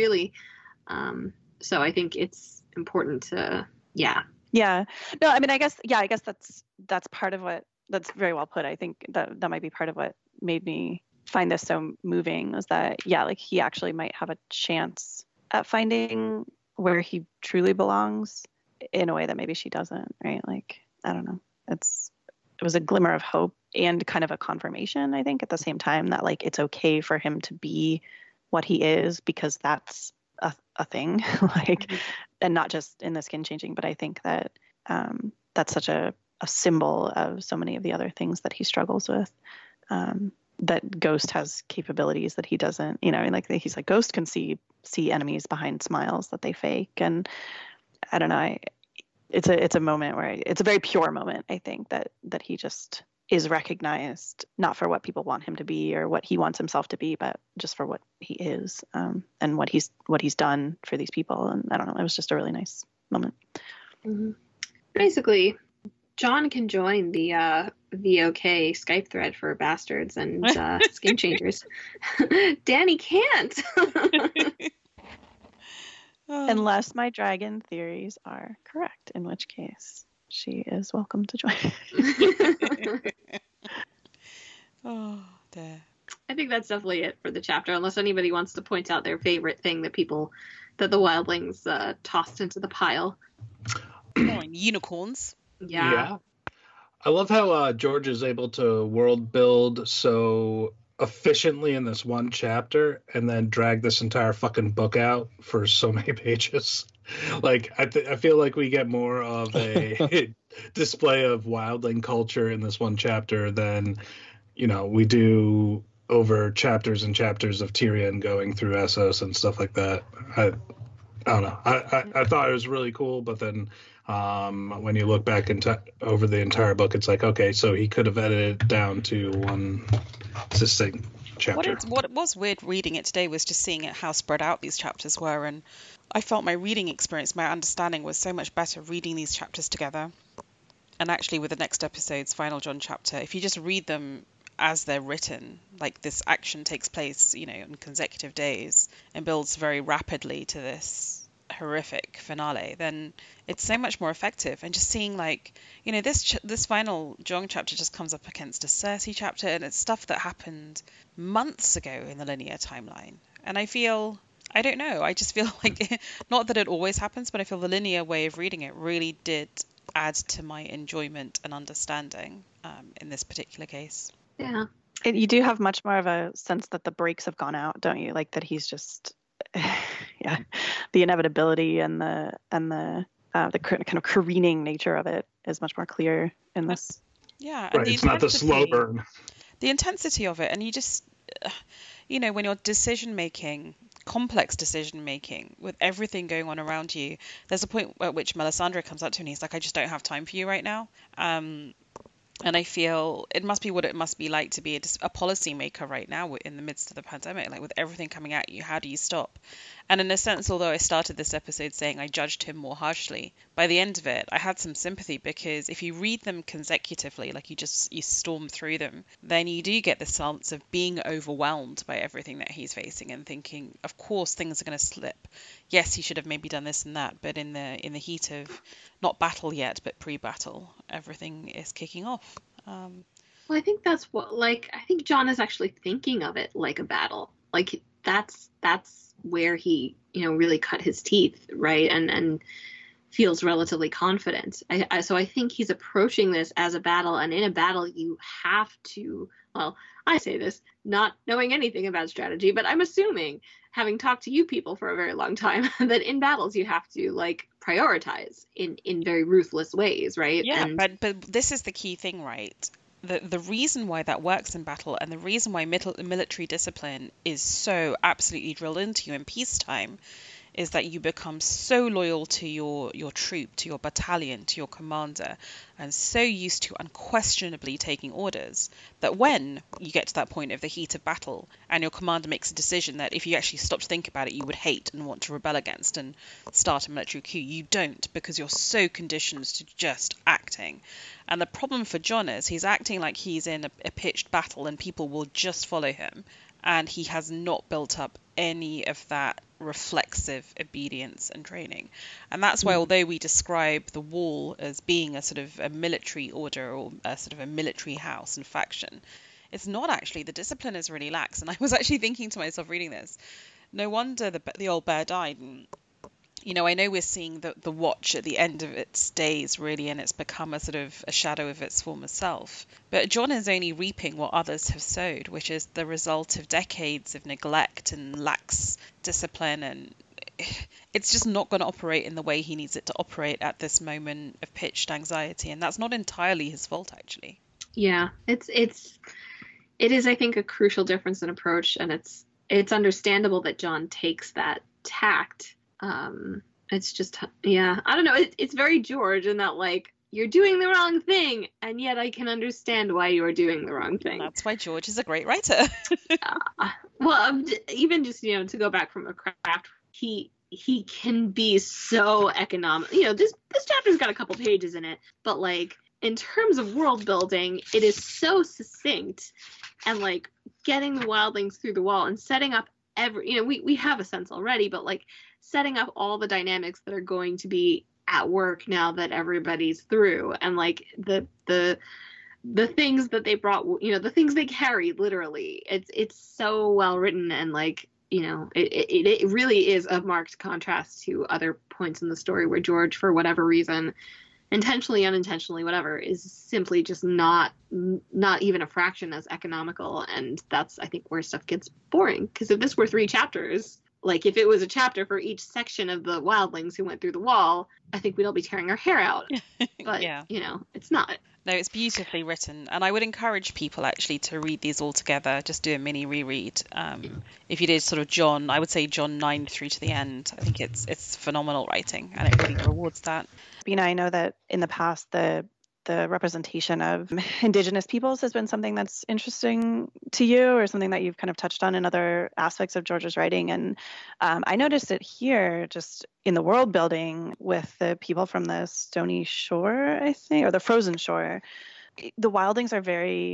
S4: So I think it's important to no, I mean, I guess that's part of what, that's very well put. I think that might be part of what made me find this so moving, is that like he actually might have a chance at finding where he truly belongs in a way that maybe she doesn't, right? Like, I don't know. It was a glimmer of hope and kind of a confirmation, I think, at the same time, that like it's okay for him to be what he is, because that's a thing, like, and not just in the skin changing, but I think that that's such a symbol of so many of the other things that he struggles with. That Ghost has capabilities that he doesn't, you know, like he's like, Ghost can see enemies behind smiles that they fake. And I don't know, it's a moment where it's a very pure moment, I think, that he just is recognized, not for what people want him to be or what he wants himself to be, but just for what he is, and what he's done for these people. And I don't know, it was just a really nice moment. Mm-hmm. Basically, John can join the OK Skype thread for bastards and skin changers. Dany can't.
S5: Unless my dragon theories are correct, in which case she is welcome to join.
S1: Oh, dear.
S4: I think that's definitely it for the chapter, unless anybody wants to point out their favorite thing that the wildlings tossed into the pile.
S1: Oh, and unicorns.
S4: Yeah.
S3: I love how George is able to world build so efficiently in this one chapter and then drag this entire fucking book out for so many pages. Like, I feel like we get more of a display of wildling culture in this one chapter than, you know, we do over chapters and chapters of Tyrion going through Essos and stuff like that. I don't know. I thought it was really cool, but then when you look back over the entire book, it's like, okay, so he could have edited it down to one succinct chapter.
S1: What was weird reading it today was just seeing how spread out these chapters were, and I felt my reading experience, my understanding was so much better reading these chapters together. And actually with the next episode's Final John chapter, if you just read them as they're written, like this action takes place, you know, in consecutive days and builds very rapidly to this horrific finale, then it's so much more effective. And just seeing, like, you know, this final Jon chapter just comes up against a Cersei chapter, and it's stuff that happened months ago in the linear timeline. And I don't know, I just feel like, not that it always happens, but I feel the linear way of reading it really did add to my enjoyment and understanding in this particular case.
S4: Yeah.
S5: You do have much more of a sense that the brakes have gone out, don't you? Like that he's just, yeah, the inevitability and the kind of careening nature of it is much more clear in this.
S1: Yeah, and
S3: Right, it's not the slow burn.
S1: The intensity of it, and you just, you know, when you're complex decision making with everything going on around you, there's a point at which Melisandre comes up to him and he's like, I just don't have time for you right now. And I feel it must be what it must be like to be a policymaker right now in the midst of the pandemic, like with everything coming at you. How do you stop? And in a sense, although I started this episode saying I judged him more harshly, by the end of it, I had some sympathy, because if you read them consecutively, like you storm through them, then you do get the sense of being overwhelmed by everything that he's facing and thinking, of course, things are going to slip. Yes, he should have maybe done this and that, but in the heat of not battle yet, but pre-battle, everything is kicking off.
S4: Well, I think that's what, like, I think Jon is actually thinking of it like a battle. Like that's where he, you know, really cut his teeth, right? And feels relatively confident. So I think he's approaching this as a battle, and in a battle you have to, well, I say this not knowing anything about strategy, but I'm assuming, having talked to you people for a very long time, that in battles you have to, like, prioritize in very ruthless ways, right?
S1: Yeah, but this is the key thing, right? The reason why that works in battle, and the reason why military discipline is so absolutely drilled into you in peacetime, is that you become so loyal to your troop, to your battalion, to your commander, and so used to unquestionably taking orders, that when you get to that point of the heat of battle and your commander makes a decision that if you actually stop to think about it, you would hate and want to rebel against and start a military coup, you don't, because you're so conditioned to just acting. And the problem for Jon is he's acting like he's in a pitched battle and people will just follow him, and he has not built up any of that reflexive obedience and training. And that's why, although we describe the Wall as being a sort of a military order or a sort of a military house and faction, it's not actually. The discipline is really lax. And I was actually thinking to myself reading this, no wonder the old bear died. And, you know, I know we're seeing the Watch at the end of its days, really, and it's become a sort of a shadow of its former self. But Jon is only reaping what others have sowed, which is the result of decades of neglect and lax discipline, and it's just not going to operate in the way he needs it to operate at this moment of pitched anxiety, and that's not entirely his fault, actually.
S4: Yeah, it is, I think, a crucial difference in approach, and it's understandable that Jon takes that tact. It's just, yeah, I don't know. It's very George in that, like, you're doing the wrong thing, and yet I can understand why you are doing the wrong thing.
S1: That's why George is a great writer.
S4: Well, even just, you know, to go back from a craft, he can be so economic. You know, this chapter's got a couple pages in it, but, like, in terms of world building, it is so succinct, and, like, getting the wildlings through the wall and setting up you know, we have a sense already, but, like, setting up all the dynamics that are going to be at work now that everybody's through, and, like, the things that they brought, you know, the things they carried, literally, it's so well written, and, like, you know, it really is a marked contrast to other points in the story where George, for whatever reason, intentionally, unintentionally, whatever, is simply just not even a fraction as economical. And that's, I think, where stuff gets boring. Because if this were 3 chapters, like, if it was a chapter for each section of the wildlings who went through the wall, I think we'd all be tearing our hair out. But,
S1: yeah,
S4: you know, it's not.
S1: No, it's beautifully written, and I would encourage people actually to read these all together. Just do a mini reread. If you did sort of Jon, I would say Jon 9 through to the end. I think it's phenomenal writing, and it really rewards that.
S5: Bina, I know that in the past the representation of Indigenous peoples has been something that's interesting to you, or something that you've kind of touched on in other aspects of George's writing. And I noticed it here just in the world building with the people from the Stony Shore, I think, or the Frozen Shore. The wildlings are very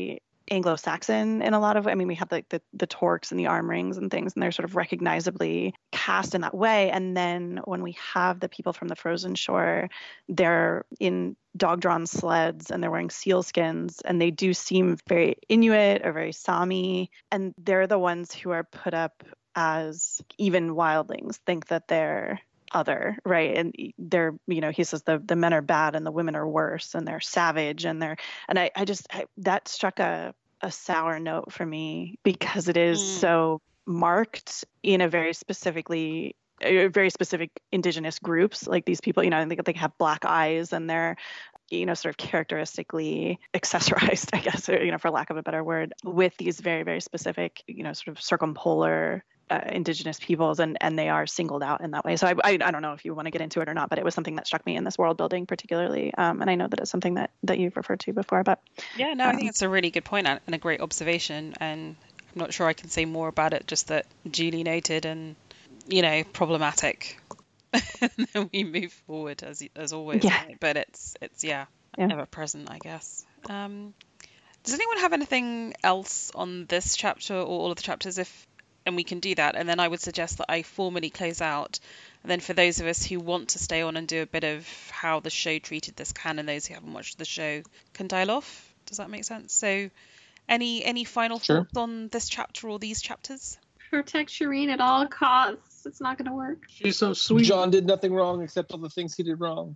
S5: Anglo-Saxon in a lot of, I mean, we have like the torques and the arm rings and things, and they're sort of recognizably cast in that way. And then when we have the people from the frozen shore, they're in dog-drawn sleds and they're wearing seal skins, and they do seem very Inuit or very Sami, and they're the ones who are put up as even wildlings, think that they're other, right? And they're, he says the men are bad and the women are worse, and they're savage, and that struck a sour note for me, because it is so marked in a very specific indigenous groups. Like these people, they have black eyes, and they're sort of characteristically accessorized, I guess, or, for lack of a better word, with these very, very specific, sort of circumpolar indigenous peoples, and they are singled out in that way. So I don't know if you want to get into it or not, but it was something that struck me in this world building particularly, and I know that it's something that you've referred to before. But
S1: yeah, no, I think it's a really good point and a great observation, and I'm not sure I can say more about it, just that duly noted and problematic. And then we move forward as always.
S5: Yeah.
S1: Right? But it's ever present, I guess. Does anyone have anything else on this chapter or all of the chapters? And we can do that, and then I would suggest that I formally close out, and then for those of us who want to stay on and do a bit of how the show treated this canon, those who haven't watched the show can dial off. Does that make sense? So any final thoughts on this chapter or these chapters?
S4: Protect Shireen at all costs. It's not going to work.
S3: She's so sweet.
S6: Jon did nothing wrong except all the things he did wrong.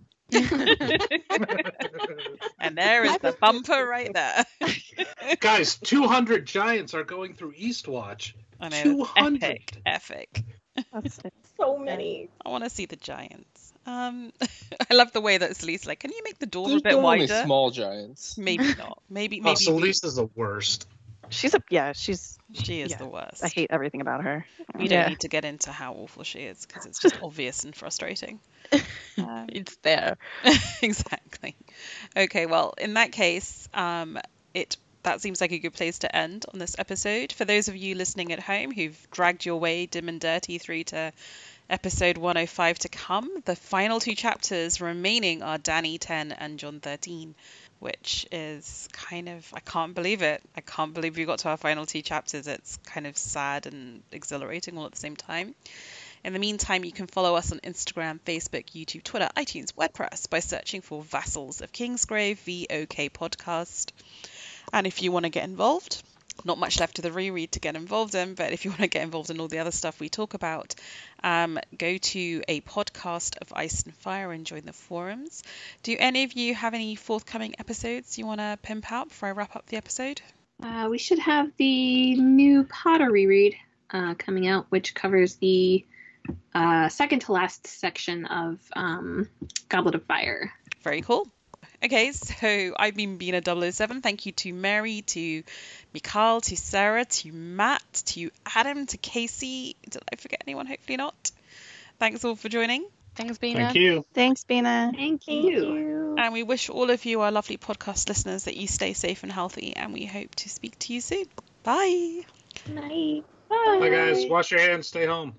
S1: And there is the bumper right there.
S3: Guys, 200 giants are going through Eastwatch.
S1: I know,
S3: 200.
S1: Epic.
S7: That's so many.
S1: I want to see the giants. I love the way that Celeste like, can you make the door a bit
S6: They're only
S1: wider?
S6: small giants.
S1: Maybe not. Maybe.
S3: Oh, Celeste is the worst.
S1: She is
S5: yeah,
S1: the worst.
S5: I hate everything about her.
S1: We don't need to get into how awful she is, because it's just obvious and frustrating.
S2: It's there.
S1: Exactly. Okay, well, in that case, that seems like a good place to end on this episode. For those of you listening at home who've dragged your way dim and dirty through to episode 105 to come, the final two chapters remaining are Dany 10 and Jon 13, which is kind of, I can't believe it. I can't believe we got to our final two chapters. It's kind of sad and exhilarating all at the same time. In the meantime, you can follow us on Instagram, Facebook, YouTube, Twitter, iTunes, WordPress by searching for Vassals of Kingsgrave, VOK Podcast. And if you want to get involved, not much left of the reread to get involved in, but if you want to get involved in all the other stuff we talk about, go to a podcast of Ice and Fire and join the forums. Do any of you have any forthcoming episodes you want to pimp out before I wrap up the episode?
S4: We should have the new Potter reread coming out, which covers the second to last section of Goblet of Fire.
S1: Very cool. Okay, so I've been Bina 007. Thank you to Mary, to Mikhail, to Sarah, to Matt, to Adam, to Casey. Did I forget anyone? Hopefully not. Thanks all for joining.
S2: Thanks, Bina.
S3: Thank you.
S5: Thanks, Bina.
S4: Thank you.
S1: And we wish all of you, our lovely podcast listeners, that you stay safe and healthy, and we hope to speak to you soon. Bye.
S4: Night.
S3: Bye, guys. Wash your hands. Stay home.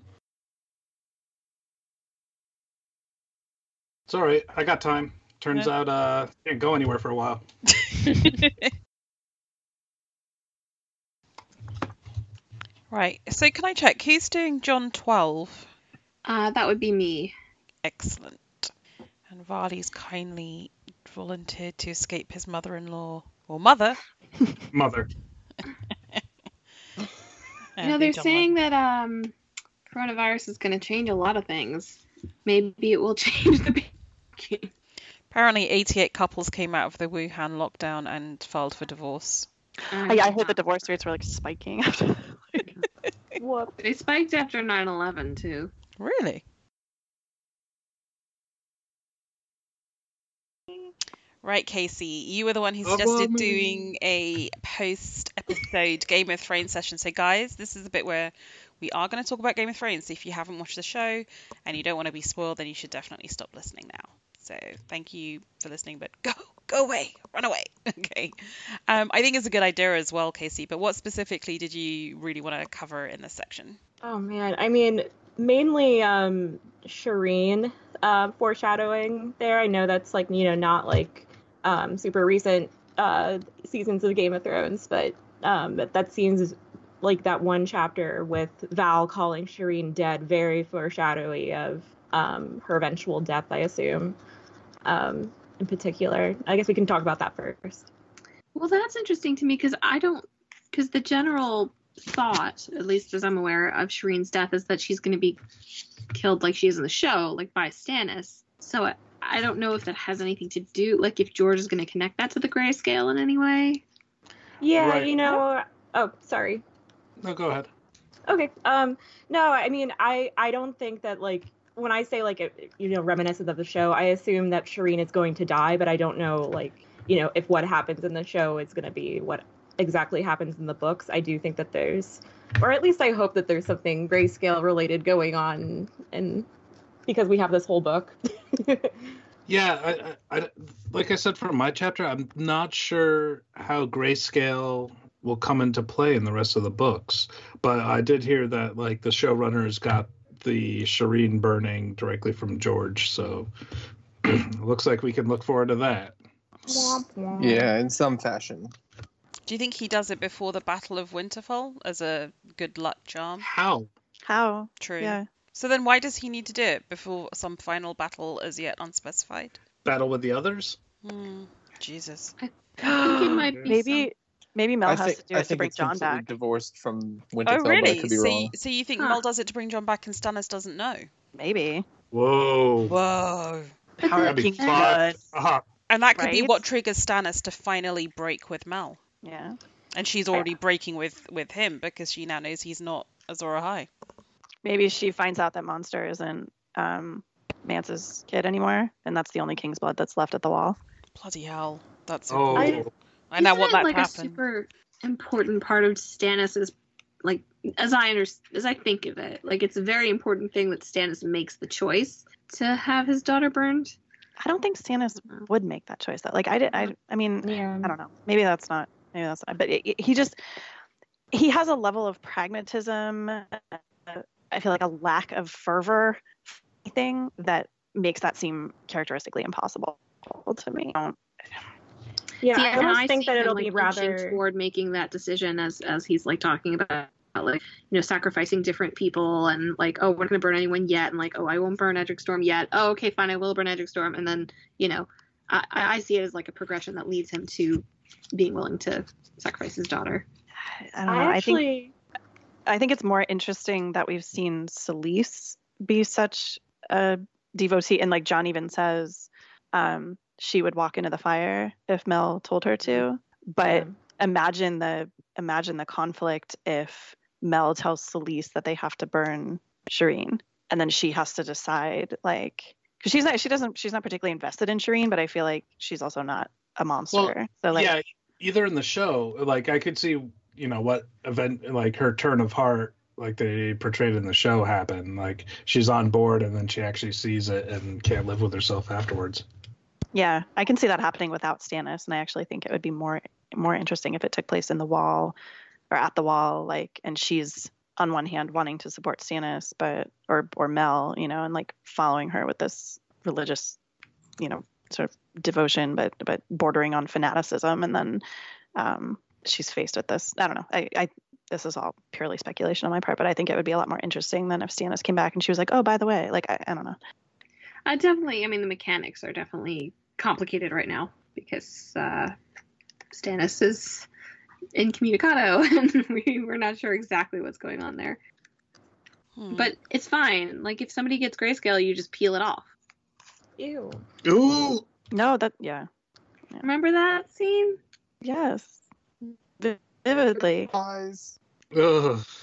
S3: It's all right. I got time. Turns out can't go anywhere for a while.
S1: Right. So can I check? Who's doing Jon 12?
S4: That would be me.
S1: Excellent. And Varley's kindly volunteered to escape his mother-in-law. Or mother.
S3: Mother.
S4: They're saying that coronavirus is going to change a lot of things. Maybe it will change the baking.
S1: Apparently 88 couples came out of the Wuhan lockdown and filed for divorce.
S5: I heard the divorce rates were like spiking after.
S7: What?
S4: They spiked after 9/11 too.
S1: Really? Right, Casey, you were the one who suggested doing a post-episode Game of Thrones session. So guys, this is the bit where we are going to talk about Game of Thrones. If you haven't watched the show and you don't want to be spoiled, then you should definitely stop listening now. So thank you for listening, but go away, run away. Okay. I think it's a good idea as well, Casey, but what specifically did you really want to cover in this section?
S7: Oh man, I mean, mainly Shireen foreshadowing there. I know that's like, not like super recent seasons of Game of Thrones, but that seems like that one chapter with Val calling Shireen dead, very foreshadowy of her eventual death, I assume. In particular, I guess we can talk about that first.
S4: Well, that's interesting to me because the general thought, at least as I'm aware of Shireen's death, is that she's going to be killed like she is in the show, like by Stannis. So I don't know if that has anything to do, like if George is going to connect that to the grayscale in any way.
S7: Yeah,
S3: Right.
S7: Oh, sorry.
S3: No, go ahead.
S7: Okay. No, I mean, I don't think that, like, when I say, like, reminiscent of the show, I assume that Shireen is going to die, but I don't know, like, if what happens in the show is going to be what exactly happens in the books. I do think that there's, or at least I hope that there's something grayscale related going on, and because we have this whole book.
S3: Yeah, I like I said from my chapter, I'm not sure how grayscale will come into play in the rest of the books. But I did hear that, like, the showrunners got the Shireen burning directly from George, so it looks like we can look forward to that.
S6: Yeah, in some fashion.
S1: Do you think he does it before the Battle of Winterfell as a good luck charm?
S3: How?
S1: True.
S5: Yeah.
S1: So then why does he need to do it before some final battle as yet unspecified?
S3: Battle with the others?
S1: Jesus.
S4: I think it might be
S5: Maybe Mel
S6: I
S5: has to do
S6: I
S5: it to
S6: think
S5: bring
S6: it's
S5: John
S6: completely
S5: back.
S6: divorced from Winterfell,
S1: Oh,
S6: but I
S1: really?
S6: could be wrong.
S1: So you think
S4: Huh.
S1: Mel does it to bring John back and Stannis doesn't know?
S5: Maybe.
S3: Whoa.
S1: Whoa.
S5: Power
S3: That'd be
S5: King's
S3: fun.
S5: blood.
S3: Uh-huh.
S1: And that could be
S5: Right?
S1: what triggers Stannis to finally break with Mel.
S5: Yeah.
S1: And she's already breaking with him because she now knows he's not Azor Ahai.
S5: Maybe she finds out that Monster isn't Mance's kid anymore, and that's the only King's blood that's left at the wall.
S1: Bloody hell. That's so
S3: Oh.
S1: cool. I now
S4: Isn't
S1: want
S4: it,
S1: that to
S4: like, a
S1: happen.
S4: super important part of Stannis's, like, as I think of it, like, it's a very important thing that Stannis makes the choice to have his daughter burned.
S5: I don't think Stannis would make that choice. That, like, I mean,
S7: Yeah.
S5: I don't know. Maybe that's not. But he has a level of pragmatism. I feel like a lack of fervor thing that makes that seem characteristically impossible to me.
S7: Yeah,
S4: See,
S7: I
S4: and
S7: almost think
S4: see
S7: that
S4: him,
S7: it'll
S4: like,
S7: be
S4: inching
S7: rather.
S4: toward making that decision as he's, like, talking about, like, sacrificing different people and, like, oh, we're not going to burn anyone yet, and, like, oh, I won't burn Edric Storm yet. Oh, okay, fine, I will burn Edric Storm, and then, I see it as, like, a progression that leads him to being willing to sacrifice his daughter.
S5: I don't know. I think it's more interesting that we've seen Selyse be such a devotee, and, like, John even says she would walk into the fire if Mel told her to. But imagine the conflict if Mel tells Selyse that they have to burn Shireen, and then she has to decide, like, because she's not particularly invested in Shireen, but I feel like she's also not a monster.
S3: Well,
S5: so, like,
S3: yeah, either in the show, like, I could see, what event, like, her turn of heart, like they portrayed in the show, happen. Like, she's on board and then she actually sees it and can't live with herself afterwards.
S5: yeah, I can see that happening without Stannis, and I actually think it would be more interesting if it took place in the Wall or at the Wall, like, and she's on one hand wanting to support Stannis, but or Mel, and, like, following her with this religious, sort of devotion, but bordering on fanaticism, and then she's faced with this. I don't know. I this is all purely speculation on my part, but I think it would be a lot more interesting than if Stannis came back and she was like, oh, by the way, like, I don't know.
S4: The mechanics are definitely complicated right now because Stannis is incommunicado and we're not sure exactly what's going on there. But it's fine. Like, if somebody gets grayscale, you just peel it off.
S7: Ew.
S3: Ooh.
S5: No, yeah.
S4: Remember that scene?
S5: Yes. Vividly.
S6: Eyes.
S3: Ugh.